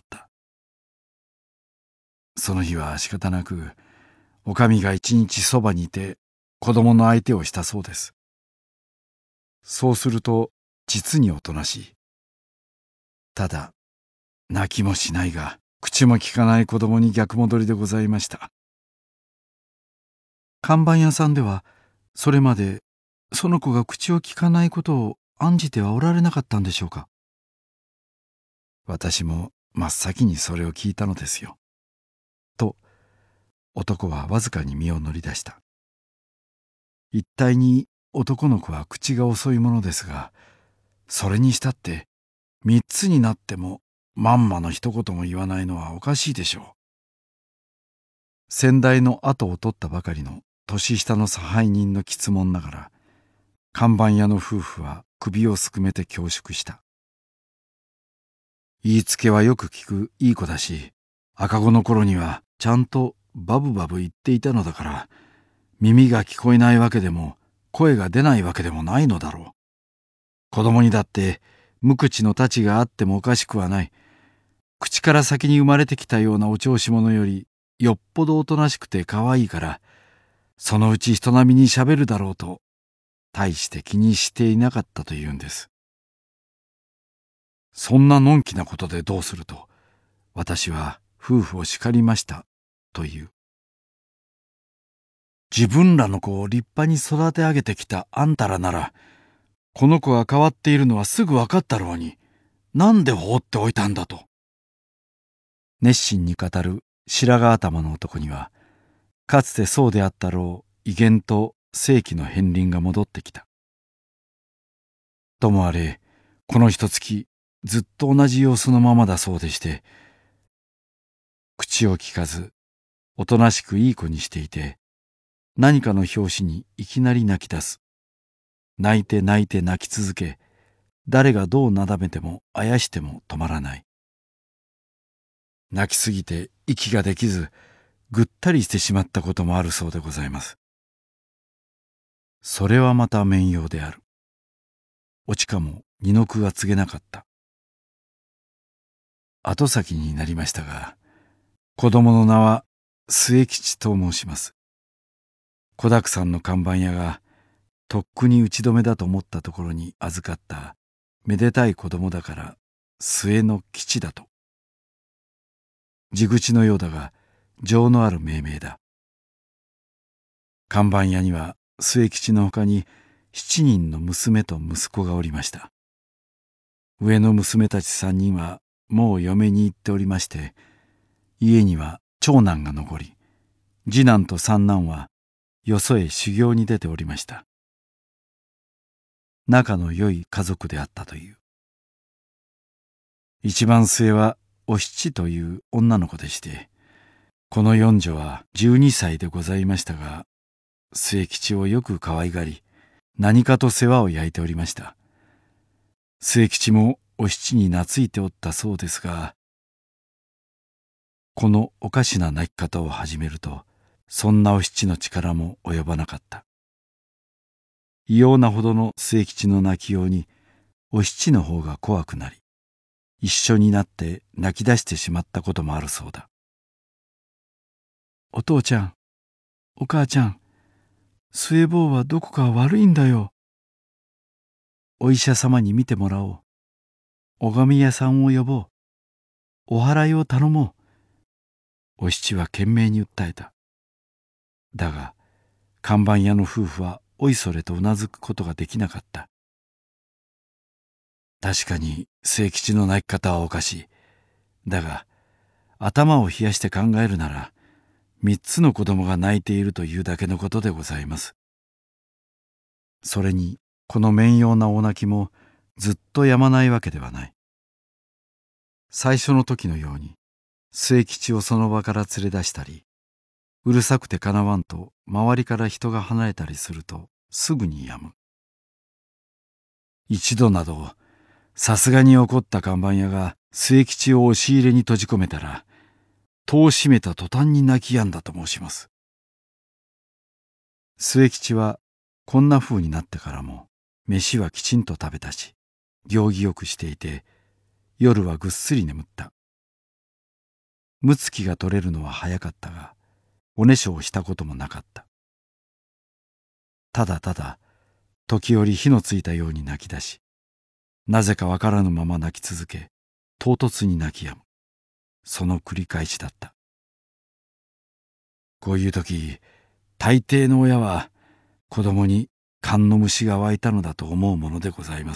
その日は仕方なくおかみが一日そばにいて子供の相手をしたそうです。そうすると実におとなしい。ただ泣きもしないが口もきかない子供に逆戻りでございました。看板屋さんではそれまでその子が口をきかないことを案じてはおられなかったんでしょうか。私も真っ先にそれを聞いたのですよ。と男はわずかに身を乗り出した。一体に男の子は口が遅いものですが、それにしたって三つになってもまんまの一言も言わないのはおかしいでしょう。先代の後を取ったばかりの年下の差配人の詰問ながら、看板屋の夫婦は首をすくめて恐縮した。言いつけはよく聞くいい子だし、赤子の頃にはちゃんとバブバブ言っていたのだから、耳が聞こえないわけでも声が出ないわけでもないのだろう。子供にだって無口の太刀があってもおかしくはない。口から先に生まれてきたようなお調子者よりよっぽどおとなしくて可愛いから、そのうち人並みにしゃべるだろうと大して気にしていなかったというんです。そんなのんきなことでどうすると、私は夫婦を叱りましたという。自分らの子を立派に育て上げてきたあんたらなら、この子が変わっているのはすぐ分かったろうに、なんで放っておいたんだと。熱心に語る白髪頭の男には、かつてそうであったろう威厳と正気の片鱗が戻ってきた。ともあれ、この一月ずっと同じ様子のままだそうでして、口をきかずおとなしくいい子にしていて、何かの拍子にいきなり泣き出す。泣いて泣いて泣き続け、誰がどうなだめてもあやしても止まらない。泣きすぎて息ができず、ぐったりしてしまったこともあるそうでございます。それはまた面妖である。おちかも二の句が告げなかった。後先になりましたが、子供の名は末吉と申します。子だくさんの看板屋がとっくに打ち止めだと思ったところに預かっためでたい子供だから末の吉だと。地口のようだが情のある命名だ。看板屋には末吉のほかに7人の娘と息子がおりました。上の娘たち3人はもう嫁に行っておりまして、家には長男が残り、次男と三男はよそへ修行に出ておりました。仲の良い家族であったという。一番末はお七という女の子でして、この四女は12歳でございましたが、末吉をよく可愛がり、何かと世話を焼いておりました。末吉もお七に懐いておったそうですが、このおかしな泣き方を始めると、そんなお七の力も及ばなかった。異様なほどの末吉の泣きように、 お七の方が怖くなり、一緒になって泣き出してしまったこともあるそうだ。 お父ちゃん、お母ちゃん、末坊はどこか悪いんだよ。お医者様に診てもらおう。拝み屋さんを呼ぼう。お祓いを頼もう。お七は懸命に訴えた。だが、看板屋の夫婦はおいそれとうなずくことができなかった。確かに末吉の泣き方はおかしい。だが、頭を冷やして考えるなら、3つの子供が泣いているというだけのことでございます。それに、この面妖なお泣きもずっとやまないわけではない。最初の時のように、末吉をその場から連れ出したり、うるさくてかなわんと周りから人が離れたりするとすぐにやむ。一度など、さすがに怒った看板屋が末吉を押し入れに閉じ込めたら、戸を閉めた途端に泣き止んだと申します。末吉はこんな風になってからも飯はきちんと食べたし、行儀よくしていて、夜はぐっすり眠った。むつきが取れるのは早かったが、おねしょをしたこともなかった。ただただ時折火のついたように泣き出し、なぜかわからぬまま泣き続け、唐突に泣き止む。その繰り返しだった。こういう時、大抵の親は子供に寒の虫が湧いたのだと思うものでございます。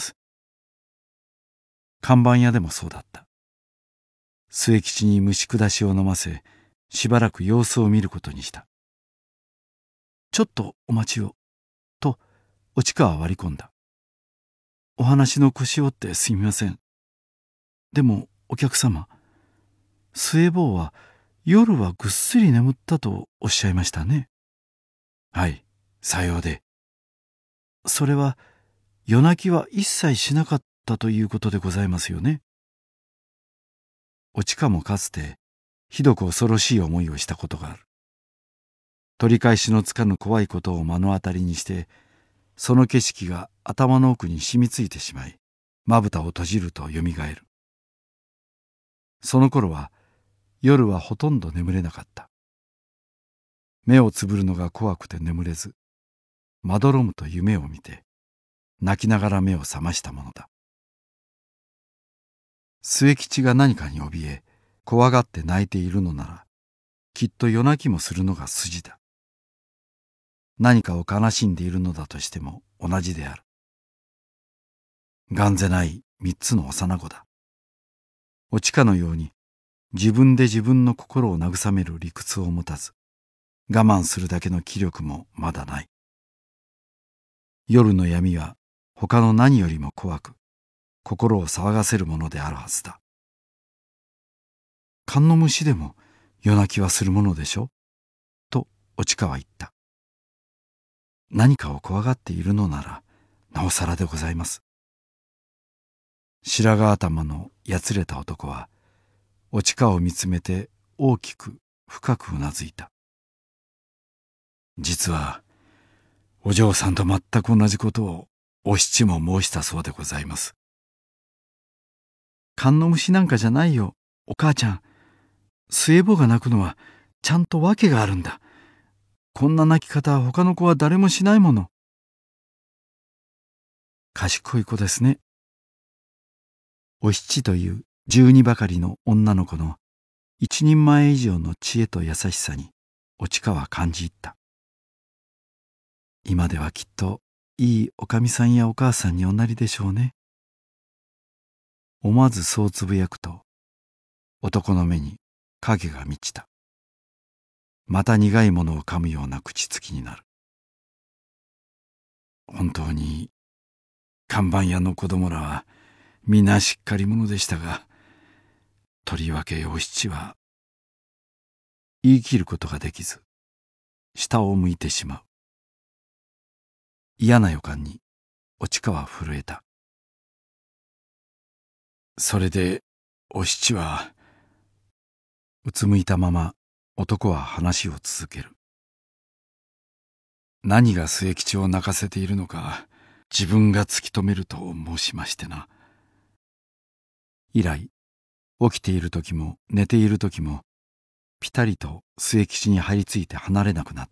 看板屋でもそうだった。末吉に虫下しを飲ませ、しばらく様子を見ることにした。ちょっとお待ちを、と、おちかは割り込んだ。お話の腰を折ってすみません。でも、お客様、末坊は夜はぐっすり眠ったとおっしゃいましたね。はい、さようで。それは、夜泣きは一切しなかったということでございますよね。おちかもかつて、ひどく恐ろしい思いをしたことがある。取り返しのつかぬ怖いことを目の当たりにして、その景色が頭の奥に染みついてしまい、まぶたを閉じるとよみがえる。その頃は、夜はほとんど眠れなかった。目をつぶるのが怖くて眠れず、まどろむと夢を見て、泣きながら目を覚ましたものだ。末吉が何かに怯え、怖がって泣いているのなら、きっと夜泣きもするのが筋だ。何かを悲しんでいるのだとしても同じである。頑ぜない3つの幼子だ。おちかのように自分で自分の心を慰める理屈を持たず、我慢するだけの気力もまだない。夜の闇は他の何よりも怖く、心を騒がせるものであるはずだ。寒の虫でも夜泣きはするものでしょとおちかは言った。何かを怖がっているのならなおさらでございます。白髪頭のやつれた男はおちかを見つめて大きく深くうなずいた。実はお嬢さんと全く同じことをお七も申したそうでございます。寒の虫なんかじゃないよ、お母ちゃん。末坊が泣くのはちゃんと訳があるんだ。こんな泣き方は他の子は誰もしないもの。賢い子ですね。お七という12ばかりの女の子の一人前以上の知恵と優しさにおちかは感じ入った。今ではきっといいおかみさんやお母さんにおなりでしょうね。思わずそうつぶやくと、男の目に影が満ちた。また苦いものを噛むような口つきになる。本当に看板屋の子供らは皆しっかり者でしたが、とりわけお七は言い切ることができず、下を向いてしまう。嫌な予感におちかは震えた。それでお七は、うつむいたまま男は話を続ける。何が末吉を泣かせているのか自分が突き止めると申しましてな。 以来、起きている時も寝ている時も、ぴたりと末吉に張り付いて離れなくなった。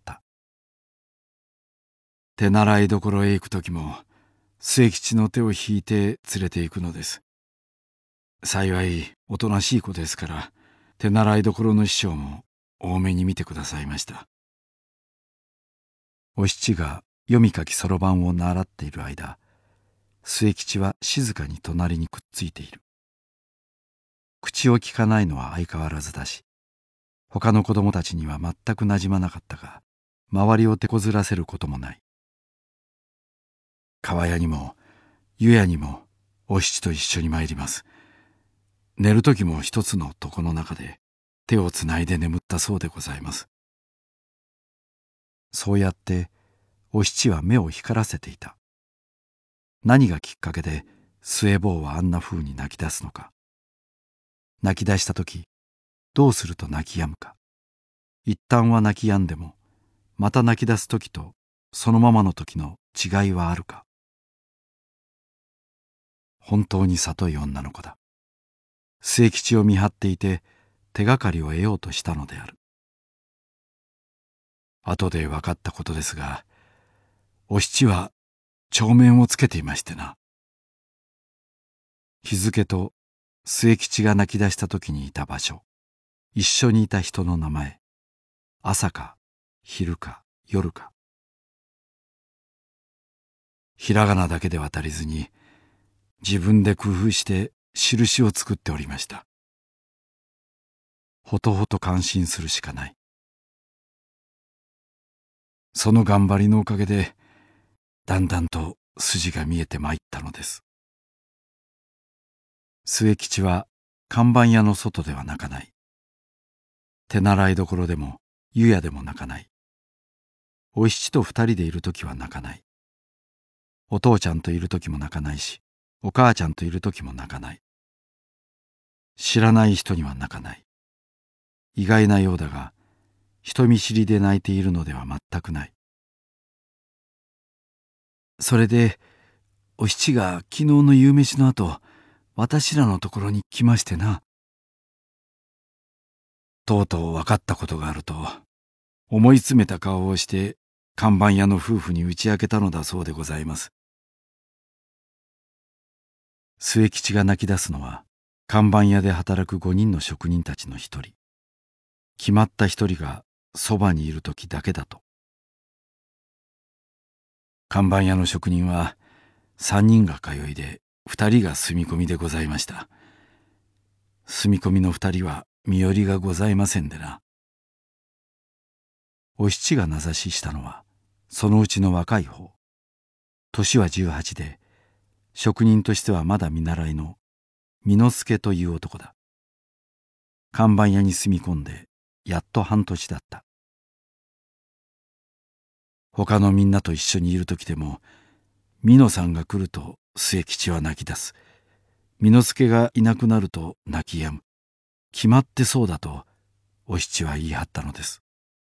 手習いどころへ行く時も、末吉の手を引いて連れて行くのです。幸いおとなしい子ですから、手習いどころの師匠も多めに見てくださいました。 お七が読み書きそろばんを習っている間、末吉は静かに隣にくっついている。口を聞かないのは相変わらずだし、他の子供たちには全くなじまなかったが、周りを手こずらせることもない。川屋にも湯屋にもお七と一緒に参ります。寝る時も一つの床の中で手をつないで眠ったそうでございます。そうやってお七は目を光らせていた。何がきっかけで末坊はあんな風に泣き出すのか。泣き出した時どうすると泣き止むか。一旦は泣き止んでもまた泣き出す時とそのままの時の違いはあるか。本当に里い女の子だ。末吉を見張っていて手がかりを得ようとしたのである。後で分かったことですが、お七は帳面をつけていましてな。日付と末吉が泣き出した時にいた場所、一緒にいた人の名前、朝か昼か夜か。ひらがなだけでは足りずに、自分で工夫して印を作っておりました。ほとほと感心するしかない。その頑張りのおかげで、だんだんと筋が見えてまいったのです。末吉は看板屋の外では泣かない。手習いどころでも湯屋でも泣かない。お七と二人でいるときは泣かない。お父ちゃんといるときも泣かないし、お母ちゃんといるときも泣かない。知らない人には泣かない。意外なようだが、人見知りで泣いているのでは全くない。それで、お七が昨日の夕飯の後、私らのところに来ましてな。とうとう分かったことがあると、思い詰めた顔をして看板屋の夫婦に打ち明けたのだそうでございます。末吉が泣き出すのは、看板屋で働く5人の職人たちの一人。決まった一人がそばにいるときだけだと。看板屋の職人は3人が通いで2人が住み込みでございました。住み込みの2人は身寄りがございませんでな。お七が名指ししたのはそのうちの若い方。年は18で職人としてはまだ見習いの巳之助という男だ。看板屋に住み込んでやっと半年だった。他のみんなと一緒にいる時でも、美濃さんが来ると末吉は泣き出す。巳之助がいなくなると泣き止む。決まってそうだとお七は言い張ったのです。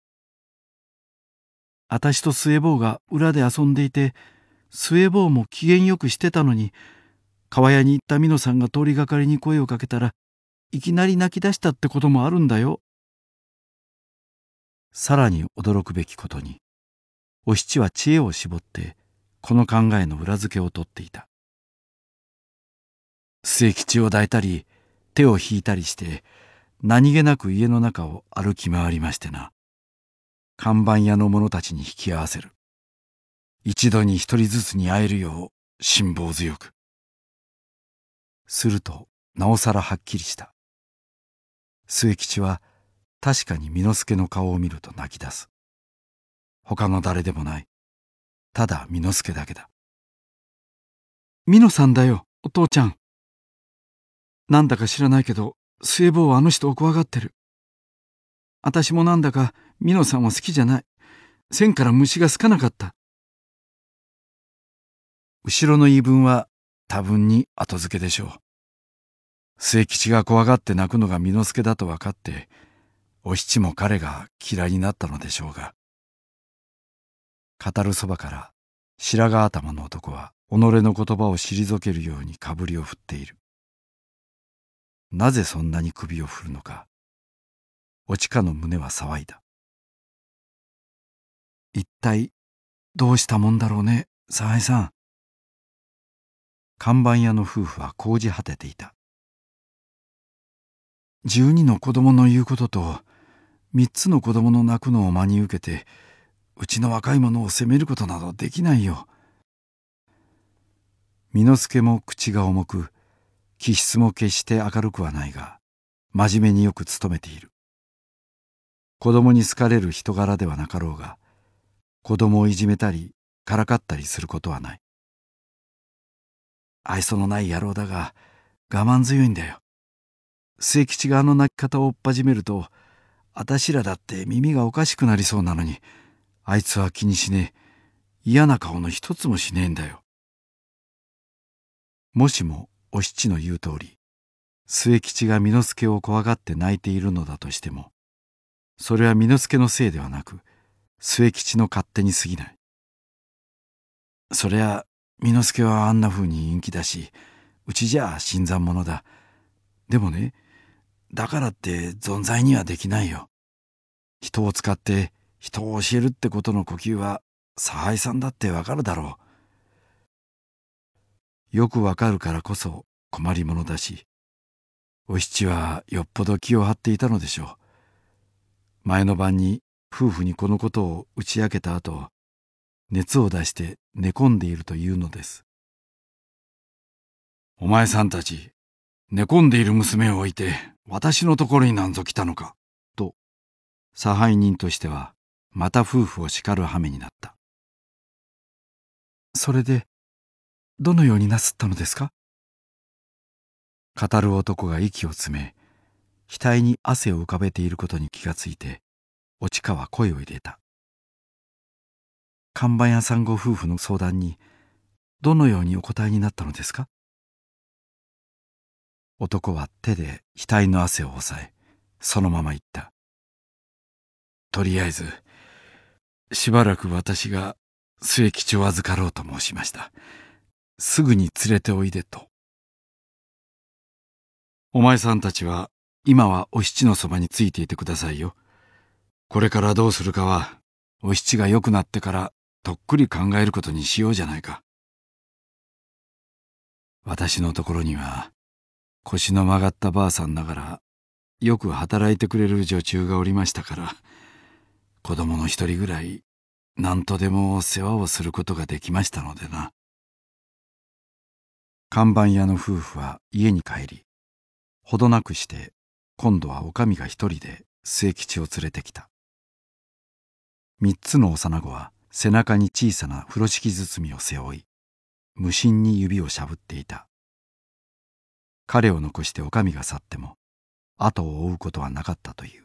あたしと末坊が裏で遊んでいて、末坊も機嫌よくしてたのに、川屋に行った美濃さんが通りがかりに声をかけたら、いきなり泣き出したってこともあるんだよ。さらに驚くべきことに、お七は知恵を絞ってこの考えの裏付けを取っていた。末吉を抱いたり手を引いたりして何気なく家の中を歩き回りましてな。看板屋の者たちに引き合わせる。一度に一人ずつに会えるよう辛抱強く。するとなおさらはっきりした。末吉は確かに巳之助の顔を見ると泣き出す。他の誰でもない。ただ巳之助だけだ。美濃さんだよ、お父ちゃん。なんだか知らないけど、末坊はあの人を怖がってる。あたしもなんだか美濃さんは好きじゃない。線から虫が好かなかった。後ろの言い分は多分に後付けでしょう。末吉が怖がって泣くのが巳之助だと分かって、お七も彼が嫌いになったのでしょうが。語るそばから白髪頭の男は己の言葉を退けるようにかぶりを振っている。なぜそんなに首を振るのか、おちかの胸は騒いだ。一体どうしたもんだろうね、沢井さん。看板屋の夫婦は講じ果てていた。12の子供の言うことと3つの子供の泣くのを真に受けて、うちの若い者を責めることなどできないよ。巳之助も口が重く、気質も決して明るくはないが、真面目によく勤めている。子供に好かれる人柄ではなかろうが、子供をいじめたりからかったりすることはない。愛想のない野郎だが我慢強いんだよ。末吉があの泣き方を追っ始めると、あたしらだって耳がおかしくなりそうなのに、あいつは気にしねえ。嫌な顔の一つもしねえんだよ。もしもお七の言う通り、末吉が巳之助を怖がって泣いているのだとしても、それは巳之助のせいではなく、末吉の勝手に過ぎない。そりゃ巳之助はあんな風に陰気だし、うちじゃ新参者だ。でもね、だからって存在にはできないよ。人を使って人を教えるってことの呼吸は沢井さんだってわかるだろう。よくわかるからこそ困りものだし、お七はよっぽど気を張っていたのでしょう。前の晩に夫婦にこのことを打ち明けた後、熱を出して寝込んでいるというのです。お前さんたち、寝込んでいる娘を置いて私のところになんぞ来たのか、と差配人としてはまた夫婦を叱る羽目になった。それでどのようになすったのですか。語る男が息を詰め、額に汗を浮かべていることに気がついて、おちかは声を入れた。看板屋さんご夫婦の相談にどのようにお答えになったのですか。男は手で額の汗を抑え、そのまま言った。とりあえずしばらく私が末吉を預かろうと申しました。すぐに連れておいでと。お前さんたちは今はお七のそばについていてくださいよ。これからどうするかはお七が良くなってからとっくり考えることにしようじゃないか。私のところには腰の曲がったばあさんながらよく働いてくれる女中がおりましたから、子供の一人ぐらい何とでも世話をすることができましたのでな。看板屋の夫婦は家に帰り、ほどなくして今度はおかみが一人で末吉を連れてきた。三つの幼子は背中に小さな風呂敷包みを背負い、無心に指をしゃぶっていた。彼を残しておかみが去っても後を追うことはなかったという。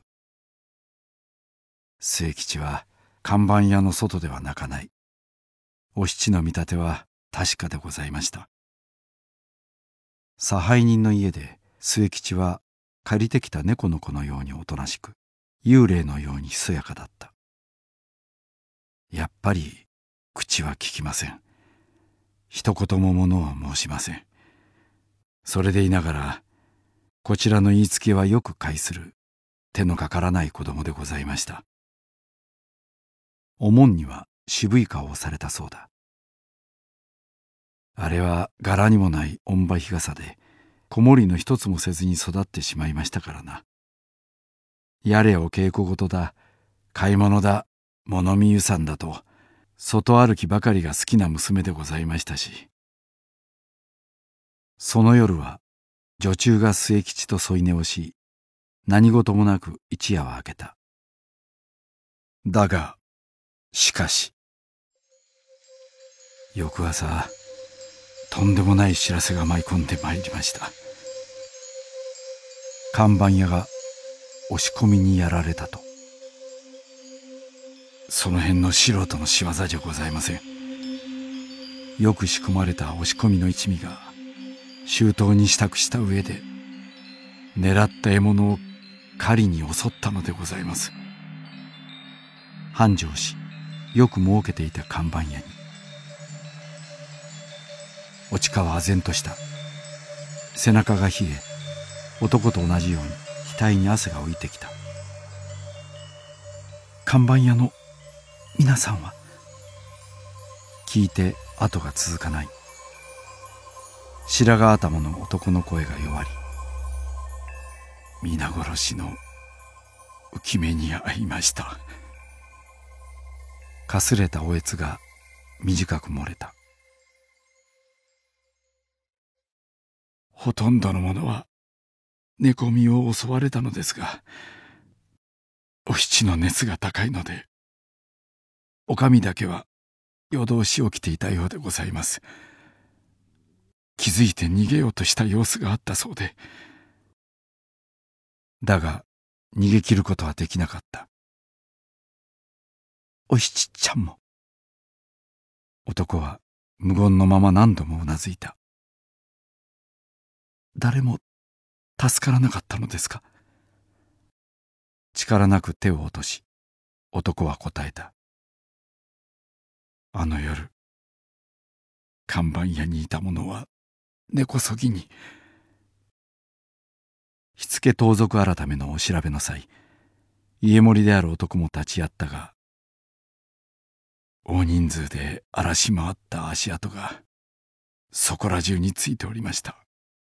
末吉は看板屋の外では泣かない。お七の見立ては確かでございました。差配人の家で末吉は借りてきた猫の子のようにおとなしく、幽霊のようにひそやかだった。やっぱり口は聞きません。一言もものを申しません。それでいながらこちらの言いつけはよく介する手のかからない子供でございました。おもんには渋い顔をされたそうだ。あれは柄にもない御場日傘で、子守の一つもせずに育ってしまいましたからな。やれお稽古事だ、買い物だ、物見湯さんだと、外歩きばかりが好きな娘でございましたし。その夜は女中が末吉と添い寝をし、何事もなく一夜は明けた。だがしかし翌朝、とんでもない知らせが舞い込んでまいりました。看板屋が押し込みにやられたと。その辺の素人の仕業じゃございません。よく仕組まれた押し込みの一味が周到に支度した上で、狙った獲物を狩りに襲ったのでございます。繁盛しよく儲けていた看板屋におちかは唖然とした。背中が冷え、男と同じように額に汗が浮いてきた。看板屋の皆さんは？聞いて後が続かない。白髪頭の男の声が弱り、 皆殺しの浮き目に遭いました。 かすれたおえつが短く漏れた。 ほとんどの者は寝込みを襲われたのですが、お七の熱が高いので、お上だけは夜通し起きていたようでございます。気づいて逃げようとした様子があったそうで。 だが逃げ切ることはできなかった。お七ちゃんも。男は無言のまま何度もうなずいた。誰も助からなかったのですか？力なく手を落とし、男は答えた。 あの夜、看板屋にいた者は根こそぎに。 火付盗賊改めのお調べの際、家守である男も立ち会ったが、 大人数で荒らし回った足跡がそこら中についておりました。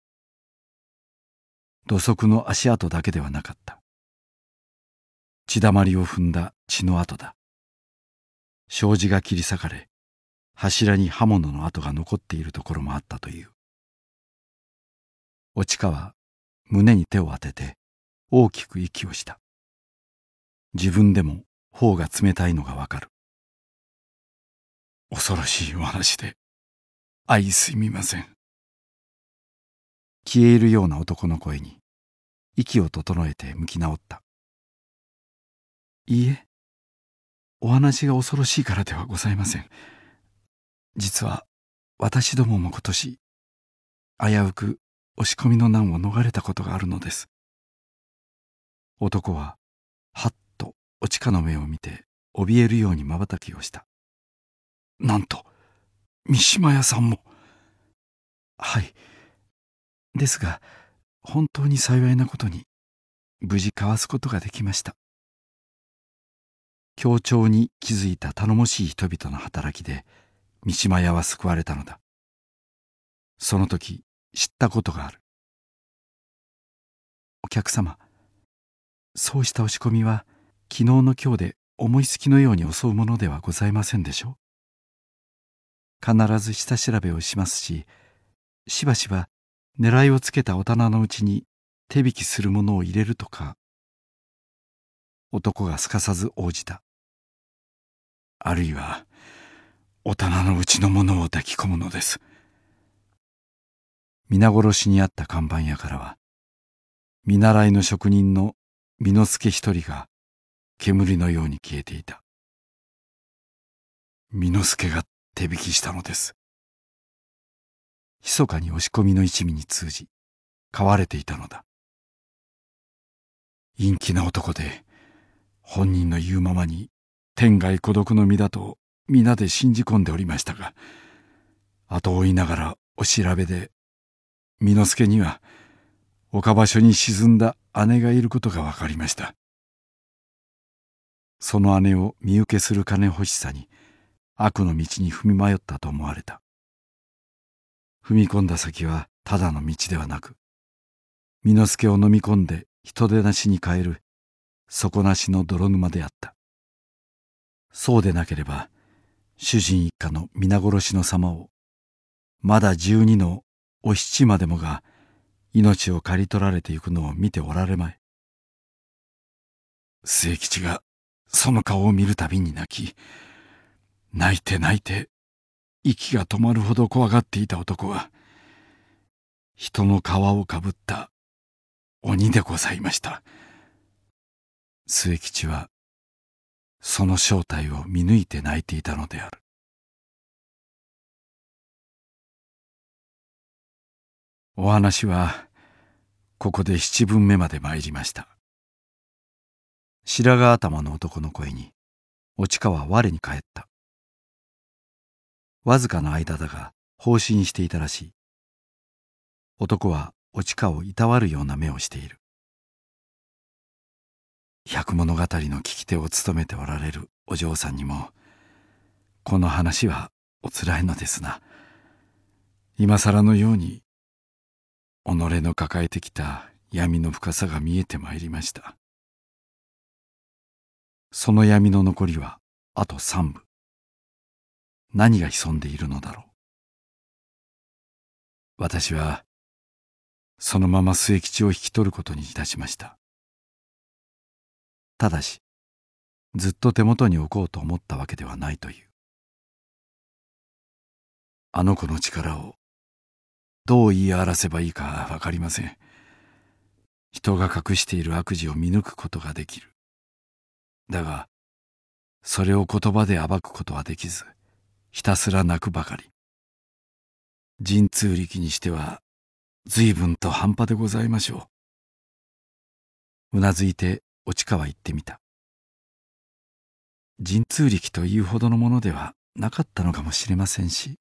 土足の足跡だけではなかった。血だまりを踏んだ血の跡だ。障子が切り裂かれ、柱に刃物の跡が残っているところもあったという。おちかは胸に手を当てて大きく息をした。自分でも頬が冷たいのがわかる。 恐ろしいお話で、相すみません。 消え入るような男の声に息を整えて向き直った。いいえ、お話が恐ろしいからではございません。実は私どもも今年危うく押し込みの難を逃れたことがあるのです。男ははっとおちかの目を見て怯えるように瞬きをした。 なんと三島屋さんも。 はい。ですが本当に幸いなことに無事かわすことができました。強調に気づいた頼もしい人々の働きで三島屋は救われたのだ。その時知ったことがある。お客様、そうした押し込みは昨日の今日で思いつきのように襲うものではございませんでしょう。必ず下調べをしますし、しばしば狙いをつけたお店のうちに手引きするものを入れるとか。男がすかさず応じた。 あるいはお店のうちのものを抱き込むのです。 皆殺しにあった看板屋からは、見習いの職人の巳之助一人が煙のように消えていた。 巳之助が手引きしたのです。 密かに押し込みの一味に通じ飼われていたのだ。 陰気な男で、本人の言うままに天涯孤独の身だと皆で信じ込んでおりましたが、後を追いながらお調べで、巳之助には岡場所に沈んだ姉がいることが分かりました。 その姉を身請けする金欲しさに悪の道に踏み迷ったと思われた。踏み込んだ先はただの道ではなく、巳之助を飲み込んで人手なしに変える底なしの泥沼であった。そうでなければ主人一家の皆殺しの様をまだ12のお七までもが命を刈り取られていくのを見ておられまい。 末吉がその顔を見るたびに泣いて息が止まるほど怖がっていた男は、人の皮をかぶった鬼でございました。 末吉はその正体を見抜いて泣いていたのである。お話はここで7分目まで参りました。白髪頭の男の声におちかは我に返った。わずかな間だが放心していたらしい。男はおちかをいたわるような目をしている。 百物語の聞き手を務めておられるお嬢さんにもこの話はおつらいのですな。今更のように己の抱えてきた闇の深さが見えてまいりました。 その闇の残りはあと3部。何が潜んでいるのだろう。 私はそのまま末吉を引き取ることにいたしました。 ただしずっと手元に置こうと思ったわけではないという。 あの子の力をどう言い表せばいいかわかりません。人が隠している悪事を見抜くことができる。だがそれを言葉で暴くことはできず、ひたすら泣くばかり。神通力にしては随分と半端でございましょう。うなずいておちかは言ってみた。神通力というほどのものではなかったのかもしれませんし、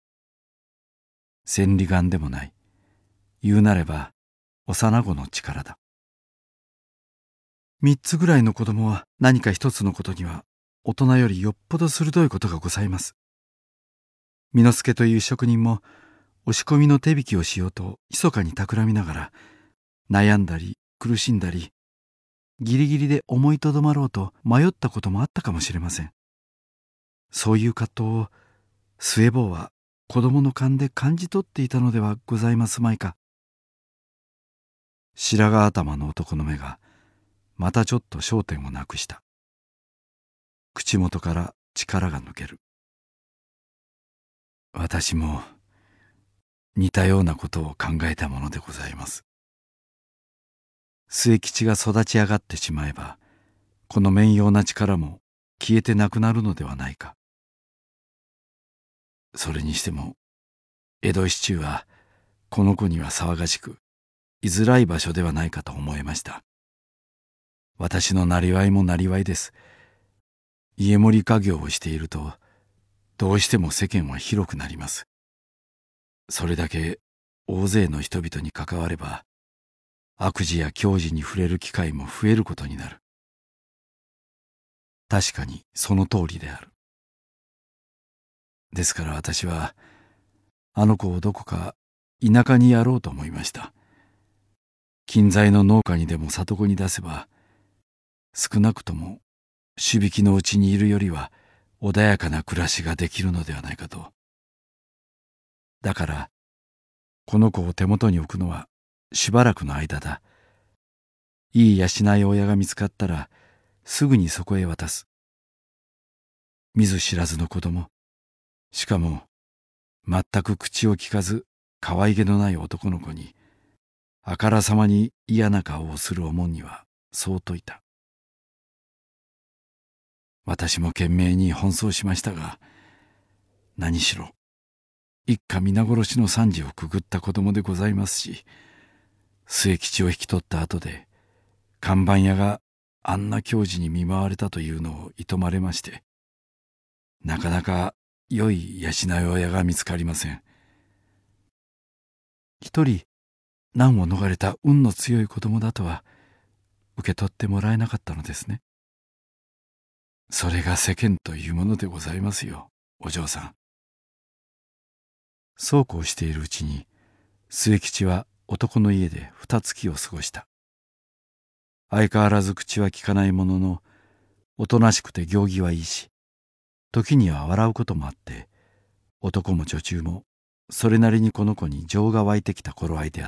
千里眼でもない。言うなれば幼子の力だ。3つぐらいの子供は何か一つのことには大人よりよっぽど鋭いことがございます。巳之助という職人も押し込みの手引きをしようと密かに企みながら悩んだり苦しんだり、ギリギリで思いとどまろうと迷ったこともあったかもしれません。そういう葛藤を末坊は子供の勘で感じ取っていたのではございますまいか。白髪頭の男の目がまたちょっと焦点をなくした。口元から力が抜ける。 私も似たようなことを考えたものでございます。 末吉が育ち上がってしまえば、この面妖な力も消えてなくなるのではないか。 それにしても江戸市中はこの子には騒がしく居づらい場所ではないかと思いました。私のなりわいもなりわいです。家守家業をしているとどうしても世間は広くなります。それだけ大勢の人々に関われば悪事や凶事に触れる機会も増えることになる。 確かにその通りである。 ですから私はあの子をどこか田舎にやろうと思いました。近在の農家にでも里子に出せば少なくとも主引きのうちにいるよりは穏やかな暮らしができるのではないかと。だからこの子を手元に置くのはしばらくの間だ。いい養い親が見つかったらすぐにそこへ渡す。見ず知らずの子供、しかも全く口を聞かず可愛げのない男の子にあからさまに嫌な顔をするおもんにはそう説いた。私も懸命に奔走しましたが、何しろ一家皆殺しの惨事をくぐった子供でございますし、末吉を引き取った後で看板屋があんな凶事に見舞われたというのをいとまれまして、なかなか良い養い親が見つかりません。 一人難を逃れた運の強い子供だとは受け取ってもらえなかったのですね。 それが世間というものでございますよ、お嬢さん。 そうこうしているうちに末吉は男の家で2月を過ごした。相変わらず口は聞かないものの、おとなしくて行儀はいいし、時には笑うこともあって、男も女中もそれなりにこの子に情が湧いてきた頃合いであった。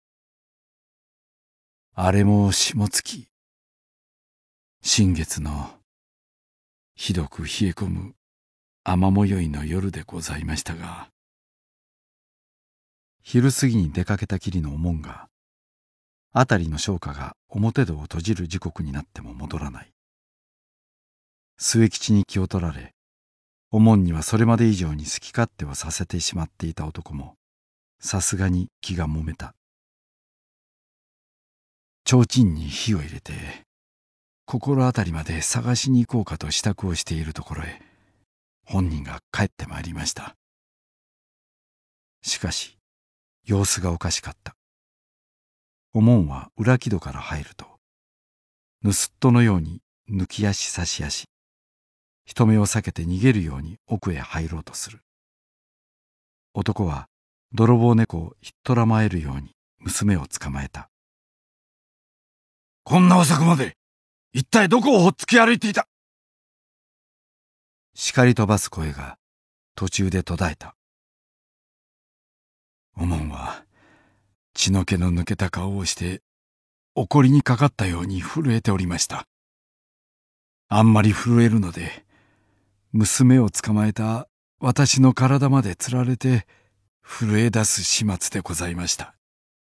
あれも霜月、新月のひどく冷え込む雨もよいの夜でございましたが、 昼過ぎに出かけたきりのおもんが、辺りの商家が表戸を閉じる時刻になっても戻らない。末吉に気を取られ、おもんにはそれまで以上に好き勝手をさせてしまっていた男もさすがに気がもめた。 提灯に火を入れて心当たりまで探しに行こうかと支度をしているところへ本人が帰ってまいりました。 しかし様子がおかしかった。おもんは裏木戸から入ると、盗っ人のように抜き足差し足、人目を避けて逃げるように奥へ入ろうとする。男は泥棒猫をひっとらまえるように娘を捕まえた。 こんな遅くまで一体どこをほっつき歩いていた？ 叱り飛ばす声が途中で途絶えた。 おもんは血の気の抜けた顔をして怒りにかかったように震えておりました。あんまり震えるので、娘を捕まえた私の体までつられて震え出す始末でございました。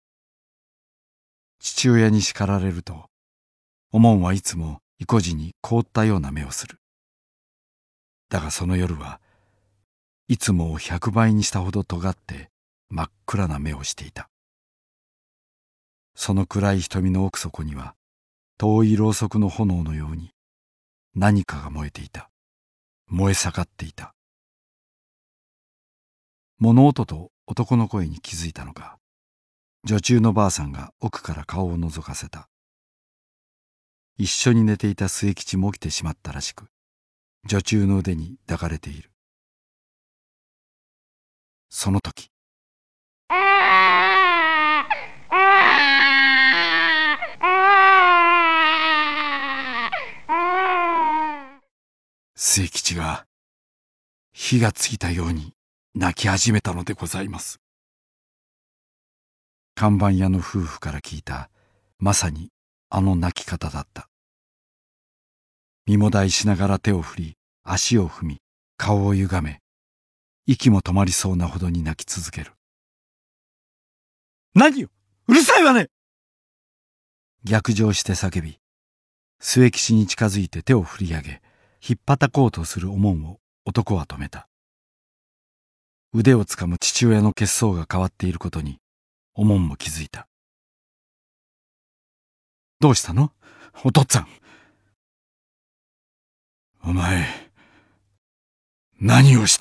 父親に叱られると、おもんはいつも意固地に凍ったような目をする。だがその夜はいつもを100倍にしたほど尖って真っ暗な目をしていた。その暗い瞳の奥底には遠いろうそくの炎のように何かが燃えていた。燃え盛っていた。物音と男の声に気づいたのか、女中のばあさんが奥から顔を覗かせた。一緒に寝ていた末吉も起きてしまったらしく、女中の腕に抱かれている。その時、 末吉が火がついたように泣き始めたのでございます。 看板屋の夫婦から聞いた、まさにあの泣き方だった。身もだえしながら手を振り、足を踏み、顔をゆがめ、息も止まりそうなほどに泣き続ける。 何よ、うるさいわね！ 逆上して叫び、末吉に近づいて手を振り上げ、引っ叩こうとするおもんを男は止めた。腕をつかむ父親の血相が変わっていることに、おもんも気づいた。どうしたの？お父っつぁん。 お前、何をした？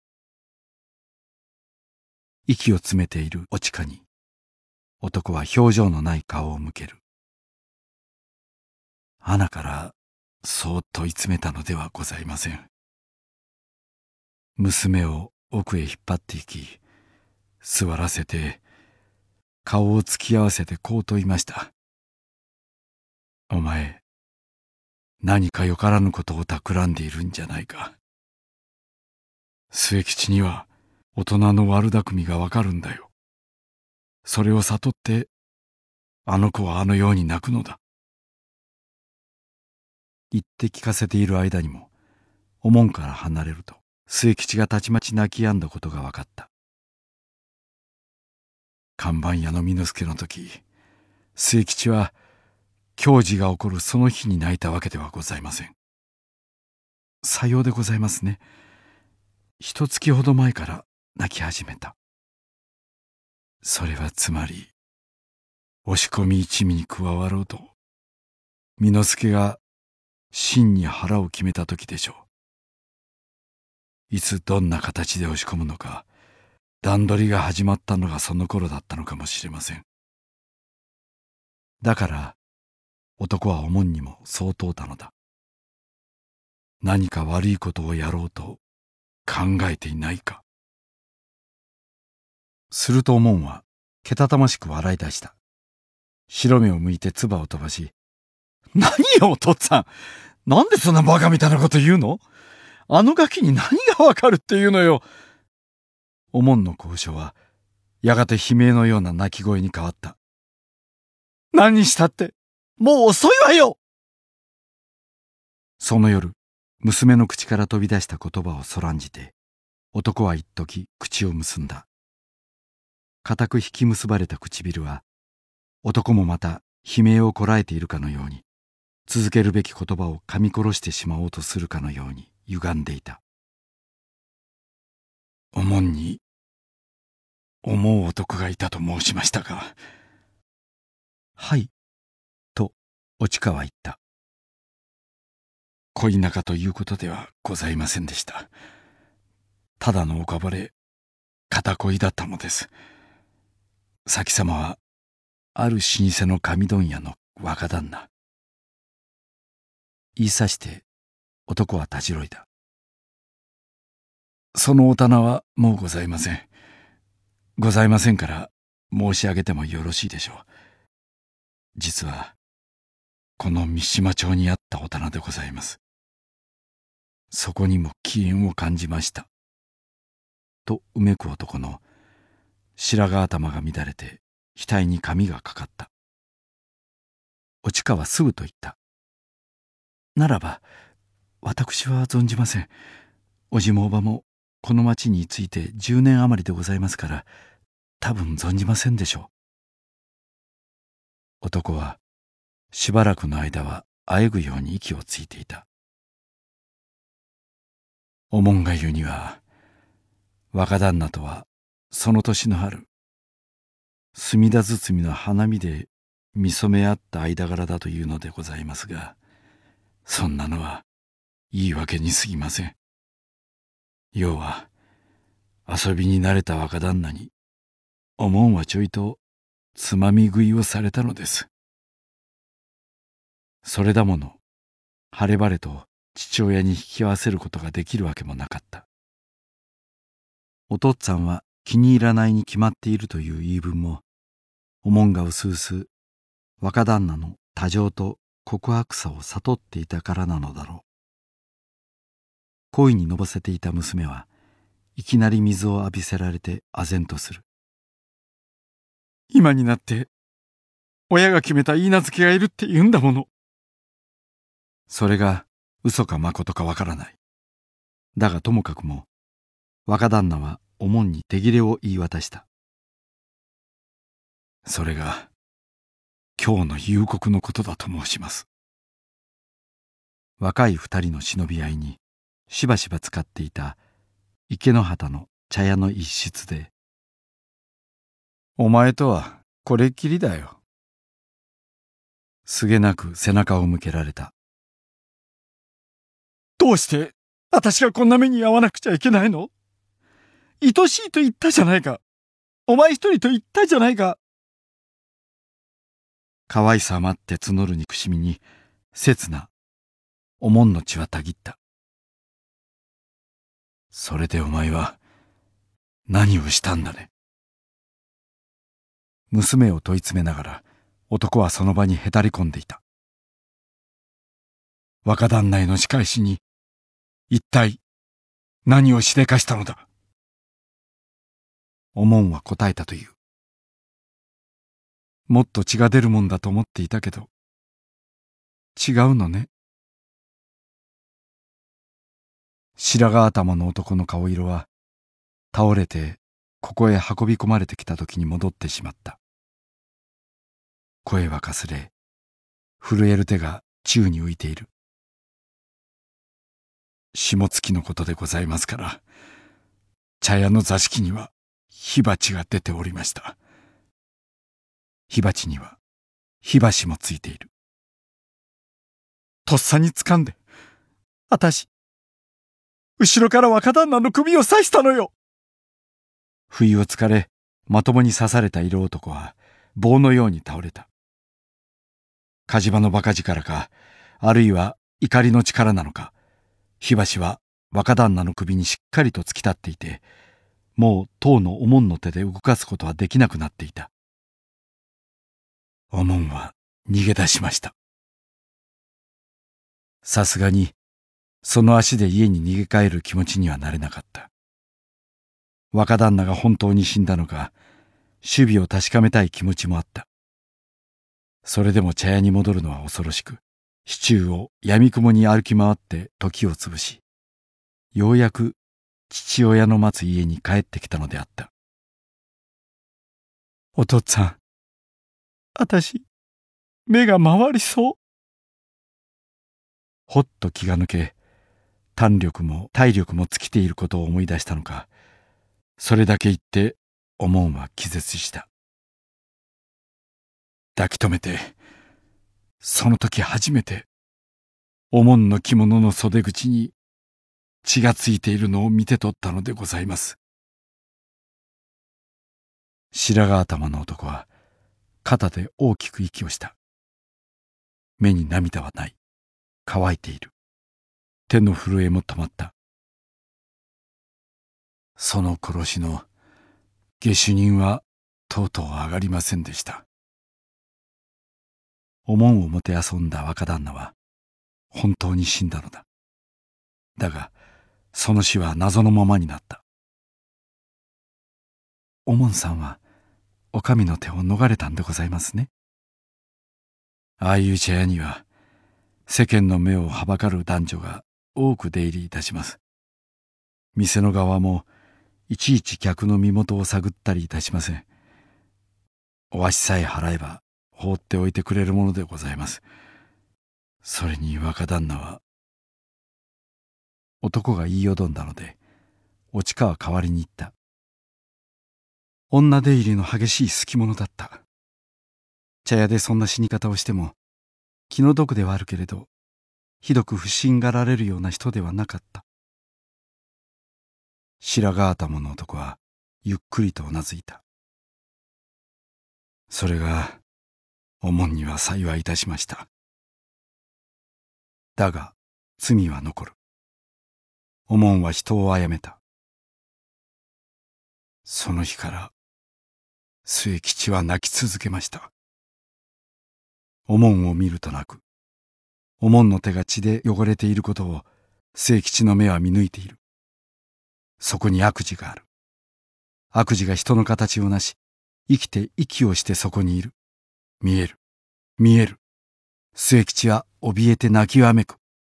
息を詰めているおちかに、男は表情のない顔を向ける。 穴からそーっと追い詰めたのではございません。娘を奥へ引っ張っていき、座らせて、顔を突き合わせてこうと言いました。お前、何かよからぬことを企んでいるんじゃないか。末吉には大人の悪巧みがわかるんだよ。それを悟って、あの子はあのように泣くのだ。 言って聞かせている間にも、おもんから離れると、末吉がたちまち泣き止んだことが分かった。 看板屋の巳之助の時、末吉は凶事が起こるその日に泣いたわけではございません。 さようでございますね。1月ほど前から泣き始めた。 それはつまり、押し込み一味に加わろうと、巳之助が真に腹を決めた時でしょう。いつどんな形で押し込むのか、段取りが始まったのがその頃だったのかもしれません。 だから男はおもんにもそう問うたのだ。 何か悪いことをやろうと考えていないか。 するとおもんはけたたましく笑い出した。白目を向いて唾を飛ばし、 何よお父っつぁん、なんでそんなバカみたいなこと言うの？あのガキに何がわかるっていうのよ。 おもんの交渉はやがて悲鳴のような泣き声に変わった。 何したって、もう遅いわよ。 その夜、娘の口から飛び出した言葉をそらんじて、男は一時口を結んだ。固く引き結ばれた唇は、男もまた悲鳴をこらえているかのように、続けるべき言葉を噛み殺してしまおうとするかのように歪んでいた。 おもんに思う男がいたと申しましたが。 はい、とおちかは言った。 恋仲ということではございませんでした。ただのおかぼれ、 片恋だったのです。先様はある老舗の紙問屋の若旦那。言いさして男はたじろいだ。そのお店はもうございません。ございませんから申し上げてもよろしいでしょう。実はこの三島町にあったお店でございます。そこにも奇縁を感じました。とうめく男の白髪頭が乱れて額に髪がかかった。おちかはすぐと言った。ならば私は存じません。おじもおばもこの町について10年余りでございますから多分存じませんでしょう。男はしばらくの間はあえぐように息をついていた。おもんが言うには若旦那とはその年の春墨田包みの花見で見初め合った間柄だというのでございますが、そんなのは言い訳に過ぎません。要は遊びに慣れた若旦那におもんはちょいとつまみ食いをされたのです。それだもの晴れ晴れと父親に引き合わせることができるわけもなかった。お父っつぁんは気に入らないに決まっているという言い分もおもんがうすうす若旦那の多情と告白さを悟っていたからなのだろう。恋にのぼせていた娘はいきなり水を浴びせられて唖然とする。今になって親が決めた許嫁がいるって言うんだもの。それが嘘かまことかわからない。だがともかくも若旦那はおもんに手切れを言い渡した。それが今日の夕刻のことだと申します。若い二人の忍び合いにしばしば使っていた池之端の茶屋の一室で、お前とはこれっきりだよ。すげなく背中を向けられた。どうして私がこんな目に遭わなくちゃいけないの？愛しいと言ったじゃないか。お前一人と言ったじゃないか。可愛さ余って募る憎しみに切なおもんの血はたぎった。それでお前は何をしたんだね。娘を問い詰めながら男はその場にへたり込んでいた。若旦那への仕返しに一体何をしでかしたのだ。おもんは答えたという。もっと血が出るもんだと思っていたけど違うのね。白髪頭の男の顔色は倒れてここへ運び込まれてきた時に戻ってしまった。声はかすれ震える手が宙に浮いている。霜月のことでございますから茶屋の座敷には火鉢が出ておりました。火鉢には火箸もついている。とっさに掴んで私後ろから若旦那の首を刺したのよ。不意をつかれまともに刺された色男は棒のように倒れた。火事場の馬鹿力かあるいは怒りの力なのか、火箸は若旦那の首にしっかりと突き立っていて、もう当のおもんの手で動かすことはできなくなっていた。おもんは逃げ出しました。さすがにその足で家に逃げ帰る気持ちにはなれなかった。若旦那が本当に死んだのか首尾を確かめたい気持ちもあった。それでも茶屋に戻るのは恐ろしく、市中を闇雲に歩き回って時を潰し、ようやく父親の待つ家に帰ってきたのであった。お父っつぁん、私目が回りそう。ほっと気が抜け、胆力も体力も尽きていることを思い出したのか、それだけ言っておもんは気絶した。抱き留めて、その時初めておもんの着物の袖口に血がついているのを見て取ったのでございます。 白髪頭の男は肩で大きく息をした。目に涙はない。乾いている。手の震えも止まった。その殺しの下手人はとうとう上がりませんでした。お盆をもてあそんだ若旦那は本当に死んだのだ。だがその死は謎のままになった。おもんさんはお上の手を逃れたんでございますね。ああいう茶屋には世間の目をはばかる男女が多く出入りいたします。店の側もいちいち客の身元を探ったりいたしません。お足さえ払えば放っておいてくれるものでございます。それに若旦那は。男が言いよどんだのでおちかは代わりに言った。女出入りの激しい好き者だった。茶屋でそんな死に方をしても気の毒ではあるけれど、ひどく不審がられるような人ではなかった。白髪頭の男はゆっくりとうなずいた。それがおもんには幸いいたしました。だが罪は残る。おもんは人を殺めた。その日から末吉は泣き続けました。おもんを見ると泣く。おもんの手が血で汚れていることを末吉の目は見抜いている。そこに悪事がある。悪事が人の形をなし、生きて息をしてそこにいる。見える、見える。末吉は怯えて泣きわめく。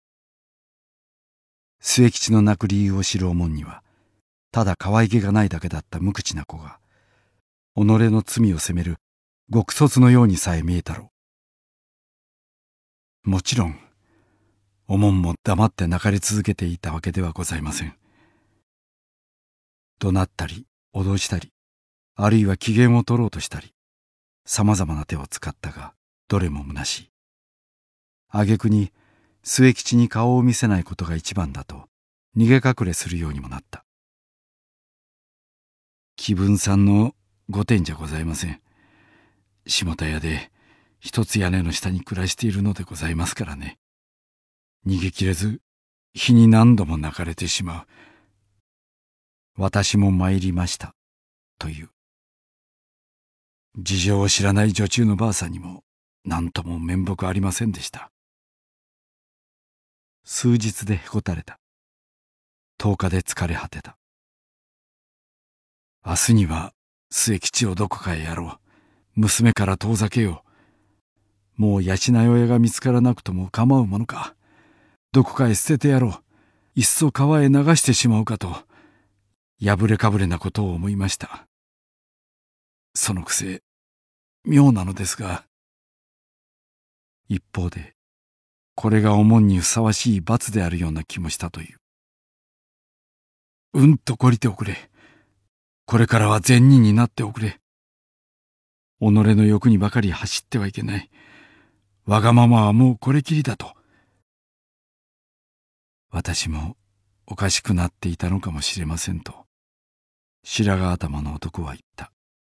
末吉の泣く理由を知るおもんには、ただ可愛げがないだけだった無口な子が、己の罪を責める極卒のようにさえ見えたろう。もちろん、おもんも黙って泣かれ続けていたわけではございません。怒鳴ったり、脅したり、あるいは機嫌を取ろうとしたり、さまざまな手を使ったが、どれも虚しい。挙句に、末吉に顔を見せないことが一番だと、逃げ隠れするようにもなった。紀文さんの御殿じゃございません。下田屋で一つ屋根の下に暮らしているのでございますからね。逃げきれず日に何度も泣かれてしまう。私も参りましたという。事情を知らない女中のばあさんにも何とも面目ありませんでした。数日でへこたれた。10日で疲れ果てた。明日には末吉をどこかへやろう。娘から遠ざけよう。もう養い親が見つからなくとも構うものか。どこかへ捨ててやろう。いっそ川へ流してしまうかと、破れかぶれなことを思いました。そのくせ、妙なのですが、一方で、これがおもんにふさわしい罰であるような気もしたという。うんと懲りておくれ。これからは善人になっておくれ。己の欲にばかり走ってはいけない。わがままはもうこれきりだと。私もおかしくなっていたのかもしれませんと、白髪頭の男は言った。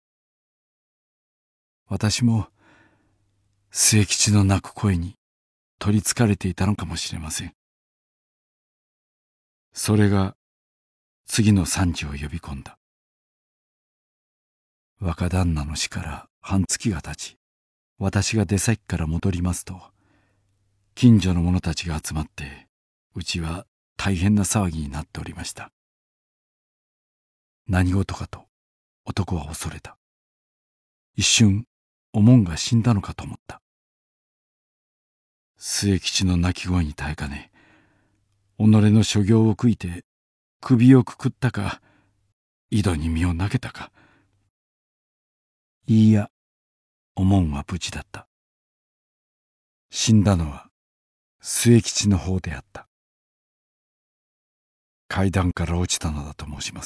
私も末吉の泣く声に取りつかれていたのかもしれません。それが次の惨事を呼び込んだ。若旦那の死から半月が経ち、私が出先から戻りますと、近所の者たちが集まって、うちは大変な騒ぎになっておりました。何事かと男は恐れた。一瞬、おもんが死んだのかと思った。末吉の泣き声に耐えかね、己の所業を悔いて首をくくったか、井戸に身を投げたか。いいや、おもんは無事だった。死んだのは末吉の方であった。階段から落ちたのだと申します。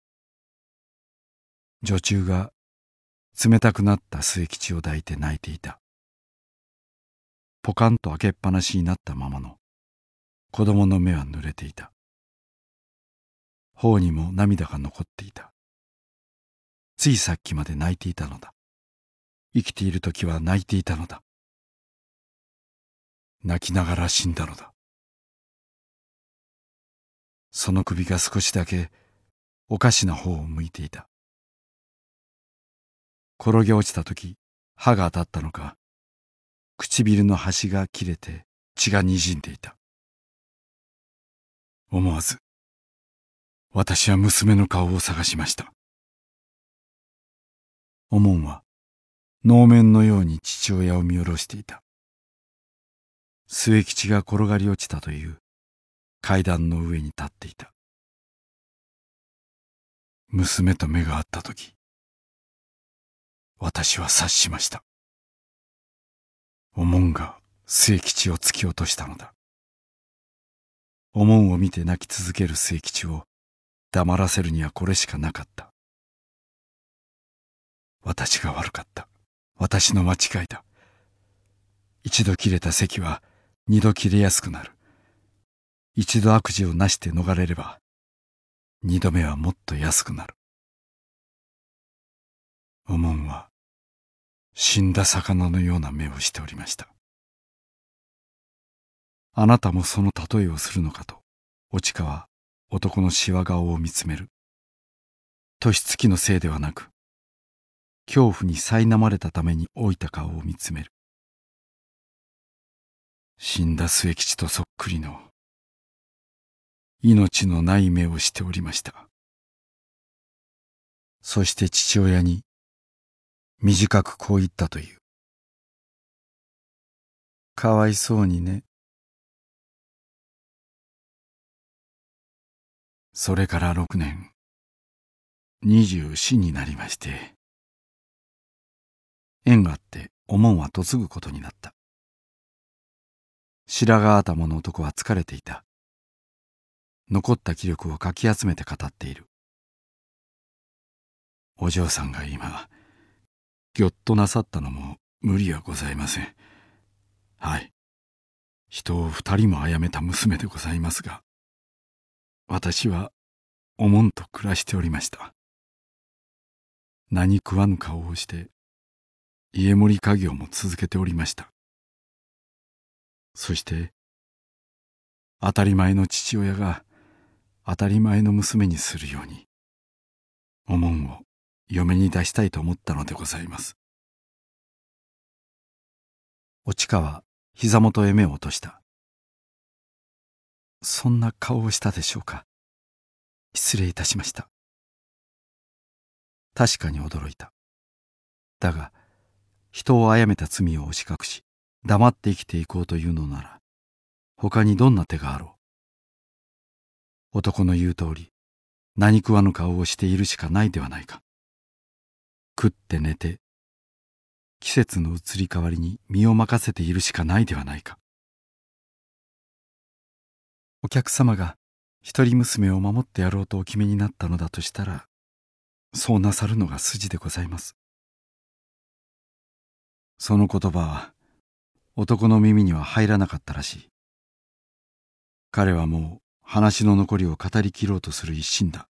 女中が冷たくなった末吉を抱いて泣いていた。ポカンと開けっぱなしになったままの子供の目は濡れていた。頬にも涙が残っていた。 ついさっきまで泣いていたのだ。生きている時は泣いていたのだ。 泣きながら死んだのだ。その首が少しだけおかしな方を向いていた。転げ落ちた時、歯が当たったのか、唇の端が切れて血がにじんでいた。思わず私は娘の顔を探しました。おもんは能面のように父親を見下ろしていた。末吉が転がり落ちたという階段の上に立っていた。娘と目が合ったとき、私は察しました。おもんが末吉を突き落としたのだ。おもんを見て泣き続ける末吉を黙らせるにはこれしかなかった。私が悪かった。私の間違いだ。一度切れた堰は二度切れやすくなる。一度悪事をなして逃れれば、二度目はもっと安くなる。おもんは死んだ魚のような目をしておりました。あなたもその例えをするのかと、おちかは男のしわ顔を見つめる。年月のせいではなく、恐怖に苛まれたために老いた顔を見つめる。死んだ末吉とそっくりの命のない目をしておりました。そして父親に短くこう言ったという。かわいそうにね。それから6年、24になりまして、縁があっておもんは嫁ぐことになった。白髪頭の男は疲れていた。残った気力をかき集めて語っている。お嬢さんが今、ぎょっとなさったのも無理はございません。はい。人を2人も殺めた娘でございますが、私はおもんと暮らしておりました。何食わぬ顔をして家守家業も続けておりました。そして当たり前の父親が当たり前の娘にするようにおもんを嫁に出したいと思ったのでございます。 おちかは膝元へ目を落とした。そんな顔をしたでしょうか。失礼いたしました。確かに驚いた。だが、人を殺めた罪を押し隠し、黙って生きていこうというのなら、他にどんな手があろう。男の言う通り、何食わぬ顔をしているしかないではないか。食って寝て、季節の移り変わりに身を任せているしかないではないか。お客様が一人娘を守ってやろうとお決めになったのだとしたら、そうなさるのが筋でございます。その言葉は男の耳には入らなかったらしい。彼はもう話の残りを語り切ろうとする一心だ。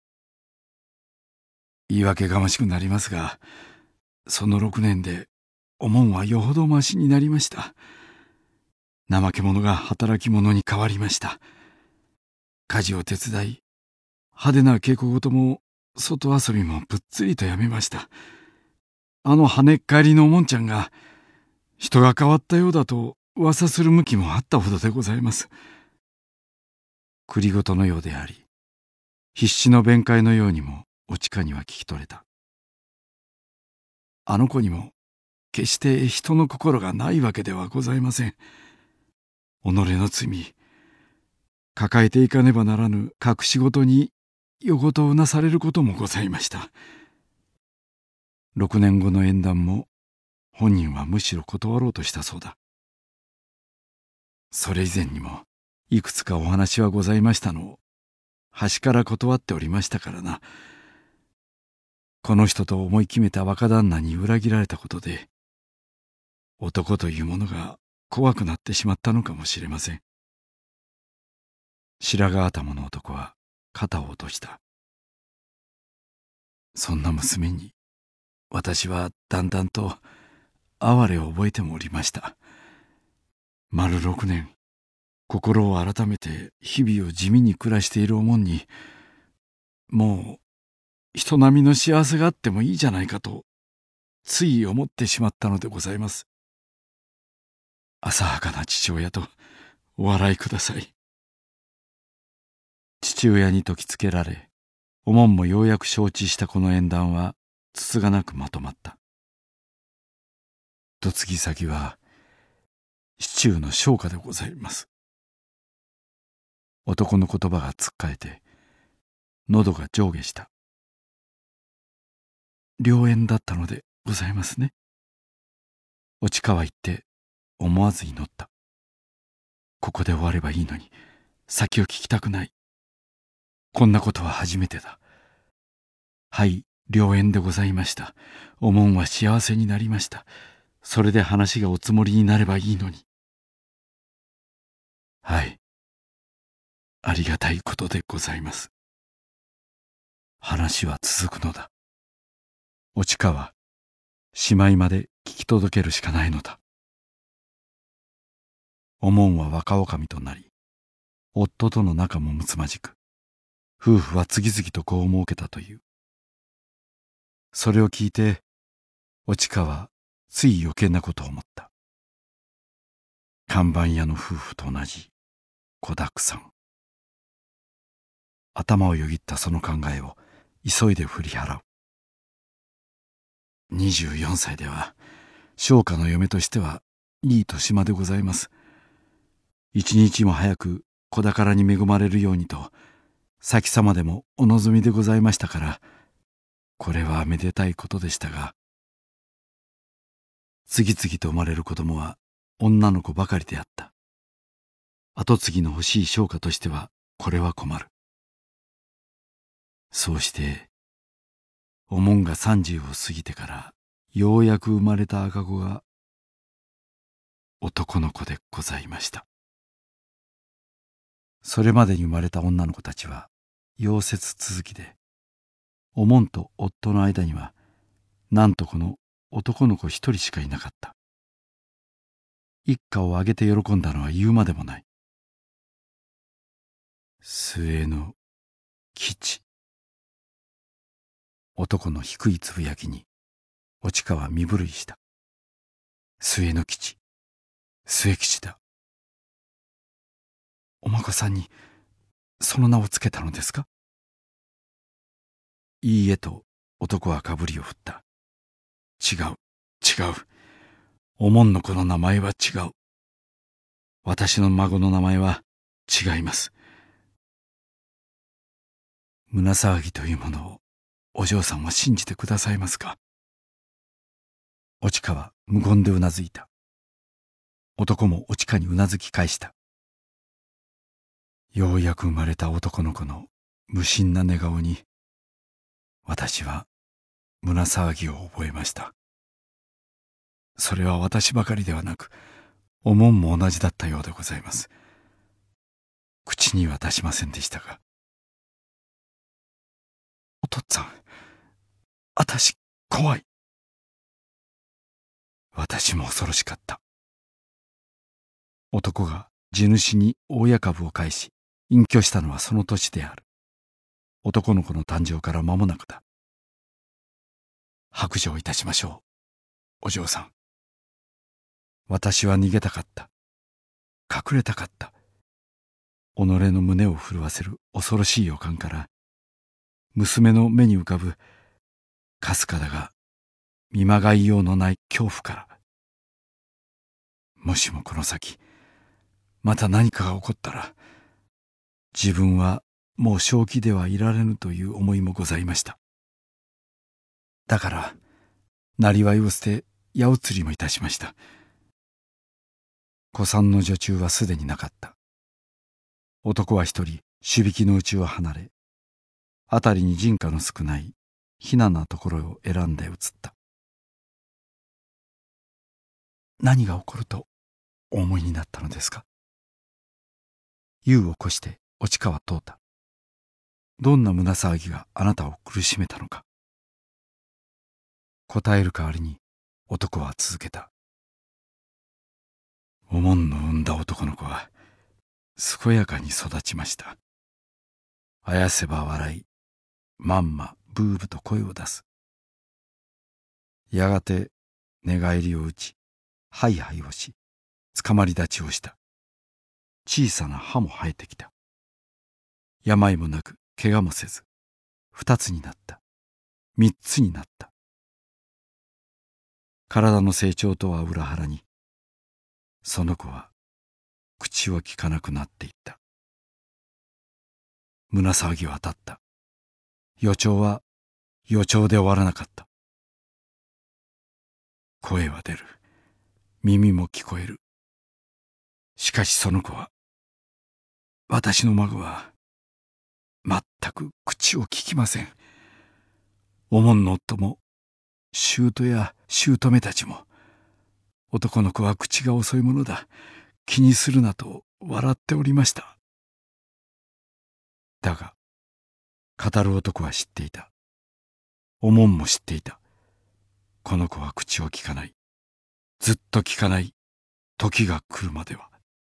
言い訳がましくなりますが、その6年でおもんはよほどましになりました。怠け者が働き者に変わりました。家事を手伝い、派手な稽古事も外遊びもぶっつりとやめました。あの跳ねっ返りのおもんちゃんが人が変わったようだと噂する向きもあったほどでございます。 繰り言のようであり、必死の弁解のようにもおちかには聞き取れた。 あの子にも決して人の心がないわけではございません。己の罪、抱えていかねばならぬ隠し事に夜ごとうなされることもございました。 6年後の縁談も本人はむしろ断ろうとしたそうだ。 それ以前にもいくつかお話はございましたのを端から断っておりましたからな。この人と思い決めた若旦那に裏切られたことで、男というものが怖くなってしまったのかもしれません。 白髪頭の男は肩を落とした。 そんな娘に私はだんだんと哀れを覚えてもおりました。丸6年、心を改めて日々を地味に暮らしているおもんに、もう人並みの幸せがあってもいいじゃないかとつい思ってしまったのでございます。浅はかな父親とお笑いください。父親に説きつけられ、おもんもようやく承知したこの縁談はつつがなくまとまった。嫁ぎ先は市中の商家でございます。男の言葉がつっかえて喉が上下した。良縁だったのでございますね。落川行って思わず祈った。ここで終わればいいのに先を聞きたくない。こんなことは初めてだ。はい、良縁でございました。おもんは幸せになりました。それで話がおつもりになればいいのに。はい、ありがたいことでございます。話は続くのだ。落川、しまいまで聞き届けるしかないのだ。おもんは若女将となり、夫との仲も睦まじく、夫婦は次々と子を設けたという。それを聞いて、落川はつい余計なことを思った。看板屋の夫婦と同じ子だくさん。頭をよぎったその考えを急いで振り払う。24歳では商家の嫁としてはいい年までございます。一日も早く子宝に恵まれるようにと先様でもお望みでございましたから、これはめでたいことでしたが、次々と生まれる子供は女の子ばかりであった。跡継ぎの欲しい商家としてはこれは困る。そうしておもんが30を過ぎてからようやく生まれた赤子が男の子でございました。それまでに生まれた女の子たちは夭折続きで、おもんと夫の間にはなんとこの男の子一人しかいなかった。一家を挙げて喜んだのは言うまでもない。末の吉。男の低いつぶやきに落川は身震いした。末の吉、末吉だ。お孫さんにその名をつけたのですか？いいえと男はかぶりを振った。違う、違う。おもんの子の名前は違う。私の孫の名前は違います。胸騒ぎというものをお嬢さんは信じてくださいますか？落川は無言でうなずいた。男も落川にうなずき返した。ようやく生まれた男の子の無心な寝顔に私は胸騒ぎを覚えました。それは私ばかりではなく、おもんも同じだったようでございます。口には出しませんでしたが。お父っつぁん、私怖い。私も恐ろしかった。男が地主に大家株を返し隠居したのはその年である。男の子の誕生から間もなくだ。白状いたしましょう、お嬢さん。私は逃げたかった。隠れたかった。己の胸を震わせる恐ろしい予感から、娘の目に浮かぶかすかだが見まがいようのない恐怖から、もしもこの先また何かが起こったら、自分はもう正気ではいられぬという思いもございました。だからなりわいを捨て矢移りもいたしました。古参の女中はすでになかった。男は一人手引きの家を離れ、辺りに人家の少ない避難なところを選んで移った。何が起こるとお思いになったのですか？湯を越して落川通った。どんな胸騒ぎがあなたを苦しめたのか。 答える代わりに男は続けた。おもんの産んだ男の子は健やかに育ちました。あやせば笑い、まんまブーブと声を出す。やがて寝返りを打ち、ハイハイをし、つかまり立ちをした。小さな歯も生えてきた。病もなく怪我もせず、2つになった。3つになった。体の成長とは裏腹に、その子は口をきかなくなっていった。胸騒ぎは立った。予兆は予兆で終わらなかった。声は出る。耳も聞こえる。しかしその子は、私の孫は全く口をききません。おもんの夫も姑や姑たちも、男の子は口が遅いものだ、気にするなと笑っておりました。だが語る男は知っていた。おもんも知っていた。この子は口をきかない。ずっときかない時が来るまでは。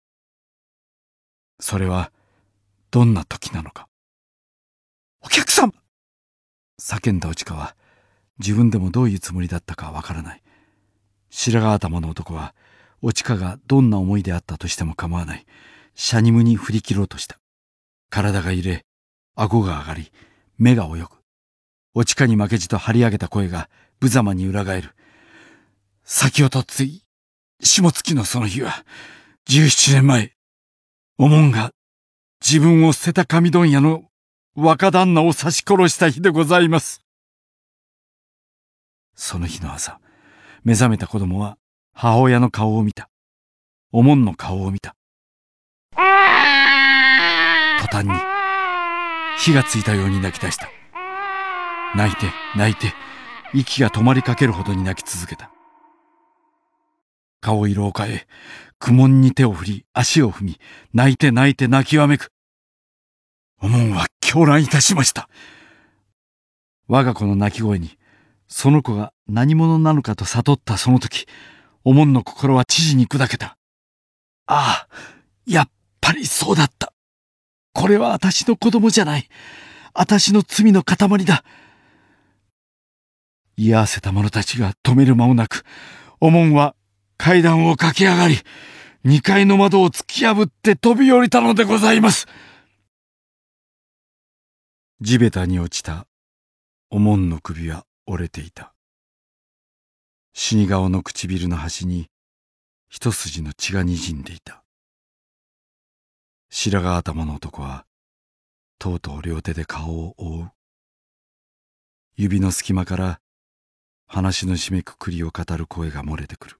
それはどんな時なのか。お客様！叫んだおちかは自分でもどういうつもりだったかわからない。白髪頭の男はおちかがどんな思いであったとしても構わない。シャニムに振り切ろうとした。体が揺れ、顎が上がり、目が泳ぐ。おちかに負けじと張り上げた声が無様に裏返る。先をとっつい、下月のその日は、17年前、おもんが自分を捨てた紙問屋の若旦那を刺し殺した日でございます。その日の朝、目覚めた子供は母親の顔を見た。おもんの顔を見た。途端に火がついたように泣き出した。泣いて泣いて息が止まりかけるほどに泣き続けた。顔色を変え、苦悶に手を振り足を踏み、泣いて泣いて泣きわめく。おもんは狂乱いたしました。我が子の泣き声にその子が何者なのかと悟ったその時、おもんの心は知事に砕けた。ああ、やっぱりそうだった。これは私の子供じゃない。私の罪の塊だ。居合わせた者たちが止める間もなく、おもんは階段を駆け上がり、2階の窓を突き破って飛び降りたのでございます。地べたに落ちたおもんの首は折れていた。死に顔の唇の端に一筋の血がにじんでいた。白髪頭の男はとうとう両手で顔を覆う。指の隙間から話の締めくくりを語る声が漏れてくる。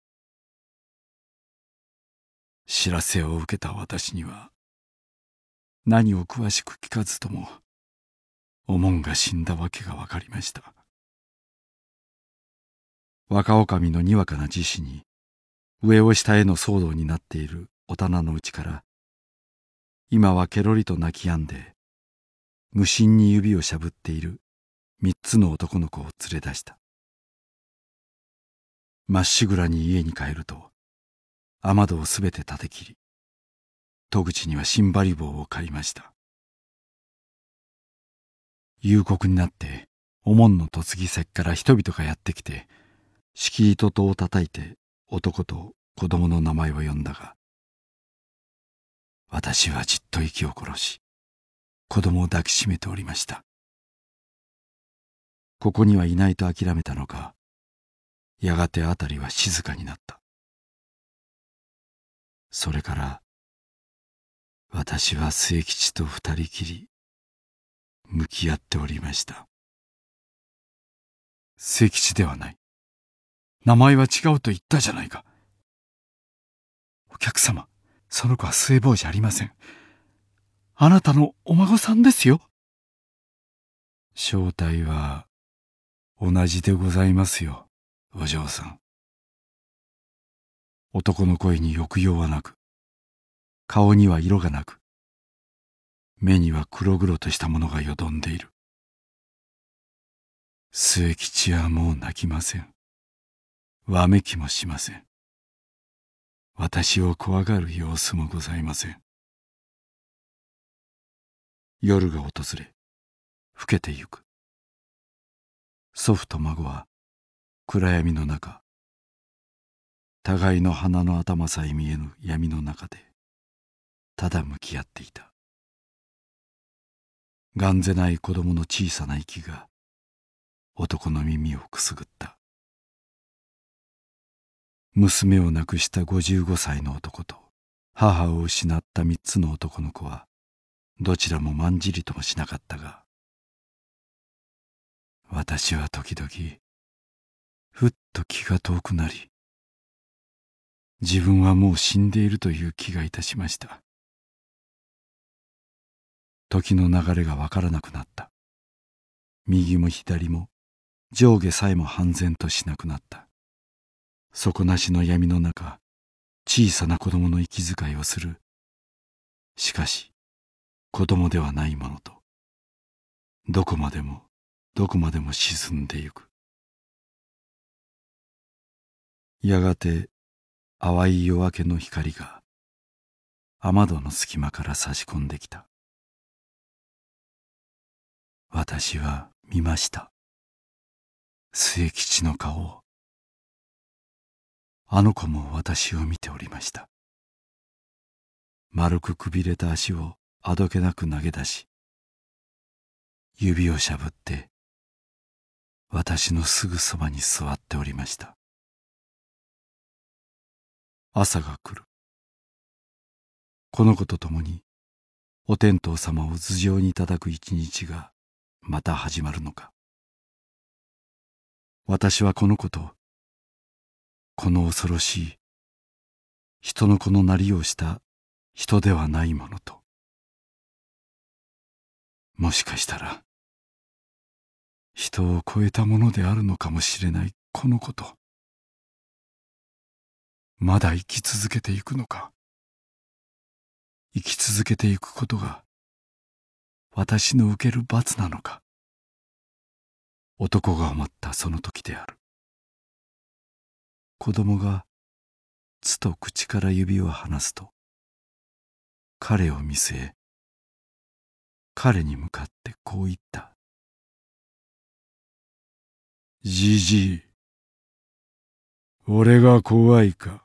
知らせを受けた私には何を詳しく聞かずともおもんが死んだわけがわかりました。若女将のにわかな自死に上を下への騒動になっているお棚のうちから今はケロリと泣き止んで無心に指をしゃぶっている3つの男の子を連れ出した。まっしぐらに家に帰ると雨戸をすべて立て切り、戸口には新張り棒を借りました。夕刻になっておもんの嫁ぎ先から人々がやってきて、しきりと戸を叩いて男と子供の名前を呼んだが、私はじっと息を殺し、子供を抱きしめておりました。ここにはいないと諦めたのか、やがてあたりは静かになった。それから私は末吉と二人きり向き合っておりました。末吉ではない。名前は違うと言ったじゃないか。お客様、その子は末坊じゃありません。あなたのお孫さんですよ。正体は同じでございますよ、お嬢さん。男の声に抑揚はなく、顔には色がなく、目には黒々としたものがよどんでいる。 末吉はもう泣きません。わめきもしません。私を怖がる様子もございません。夜が訪れ、更けてゆく。祖父と孫は暗闇の中、互いの鼻の頭さえ見えぬ闇の中でただ向き合っていた。がんぜない子供の小さな息が男の耳をくすぐった。娘を亡くした55歳の男と母を失った3つの男の子はどちらもまんじりともしなかったが、私は時々ふっと気が遠くなり、自分はもう死んでいるという気がいたしました。時の流れがわからなくなった。右も左も上下さえも半然としなくなった。底なしの闇の中、小さな子供の息遣いをする。しかし子供ではないものと、どこまでもどこまでも沈んでゆく。やがて淡い夜明けの光が雨戸の隙間から差し込んできた。私は見ました。末吉の顔を。あの子も私を見ておりました。丸くくびれた足をあどけなく投げ出し、指をしゃぶって私のすぐそばに座っておりました。朝が来る。この子と共にお天道様を頭上にいただく一日がまた始まるのか。私はこの子とこの恐ろしい人の子のなりをした人ではないものと、もしかしたら人を超えたものであるのかもしれないこの子と、まだ生き続けていくのか。生き続けていくことが私の受ける罰なのか。男が思ったその時である。子供がつと口から指を離すと、彼を見据え、彼に向かってこう言った。じじい、俺が怖いか。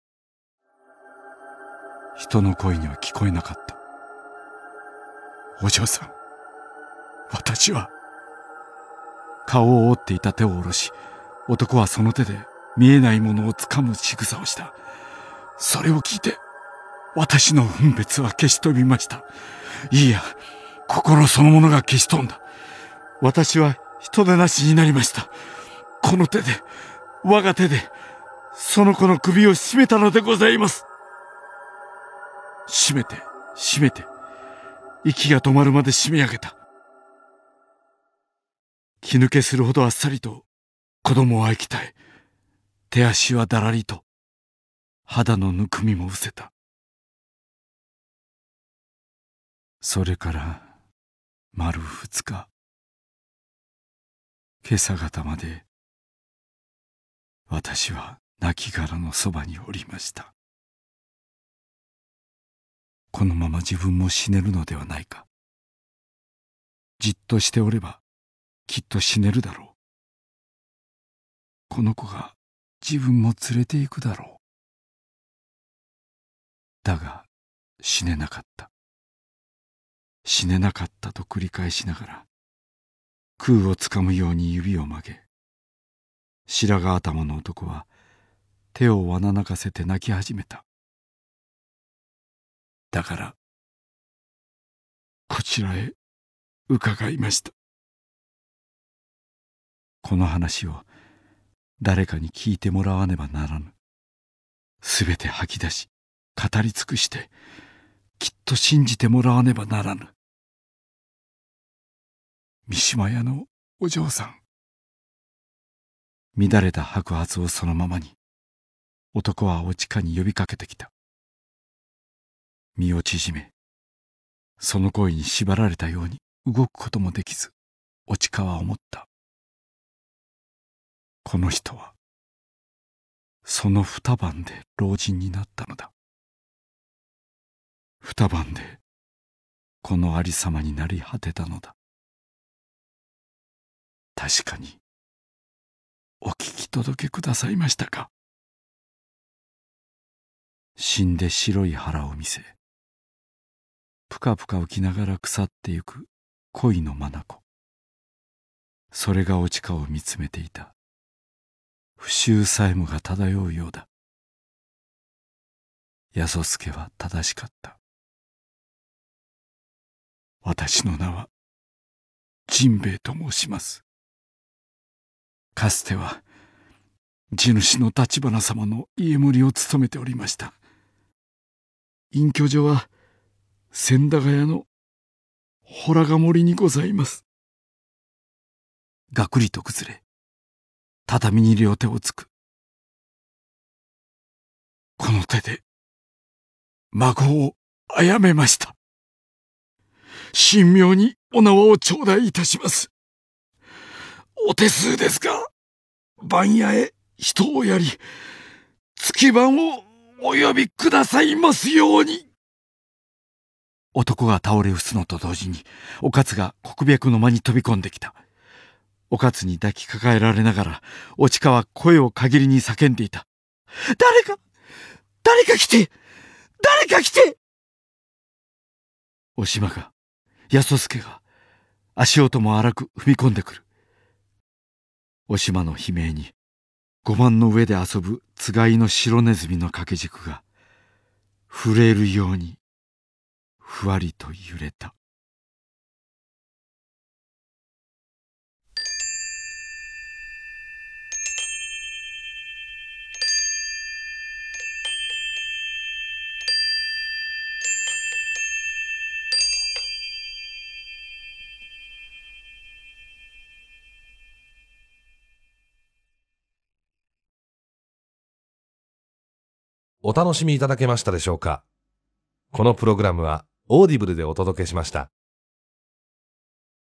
人の声には聞こえなかった。お嬢さん、私は。顔を覆っていた手を下ろし、男はその手で見えないものをつかむ仕草をした。それを聞いて私の分別は消し飛びました。いいや、心そのものが消し飛んだ。私は人でなしになりました。この手で、我が手でその子の首を絞めたのでございます。絞めて絞めて、息が止まるまで締め上げた。気抜けするほどあっさりと子供は息絶え、手足はだらりと、肌のぬくみも失せた。それから丸2日、今朝方まで私は亡骸のそばにおりました。このまま自分も死ねるのではないか。じっとしておればきっと死ねるだろう。この子が自分も連れて行くだろう。だが死ねなかった。死ねなかったと繰り返しながら、空をつかむように指を曲げ、白髪頭の男は手をわな泣かせて泣き始めた。だからこちらへ伺いました。この話を誰かに聞いてもらわねばならぬ。すべて吐き出し語り尽くして、きっと信じてもらわねばならぬ。三島屋のお嬢さん。乱れた白髪をそのままに、男はおちかに呼びかけてきた。身を縮め、その声に縛られたように動くこともできず、おちかは思った。 この人はその二晩で老人になったのだ。二晩でこのありさまになり果てたのだ。確かにお聞き届けくださいましたか。死んで白い腹を見せ、ぷかぷか浮きながら腐ってゆく恋の眼。それがおちかを見つめていた。不臭さえもが漂うようだ。八十助は正しかった。私の名は甚兵衛と申します。かつては地主の立花様の家守を務めておりました。隠居所は千駄ヶ谷の洞ヶ森にございます。がくりと崩れ、畳に両手をつく。この手で孫を殺めました。神妙にお縄を頂戴いたします。お手数ですが、番屋へ人をやり、月番をお呼びくださいますように。男が倒れ伏すのと同時に、お勝が国白の間に飛び込んできた。お勝に抱きかかえられながら、おちかは声を限りに叫んでいた。誰か来て、誰か来て。おしまが、八十助が、足音も荒く踏み込んでくる。おしまの悲鳴に、碁盤の上で遊ぶつがいの白ネズミの掛け軸が、震えるように、ふわりと揺れた。 お楽しみいただけましたでしょうか。このプログラムはオーディブルでお届けしました。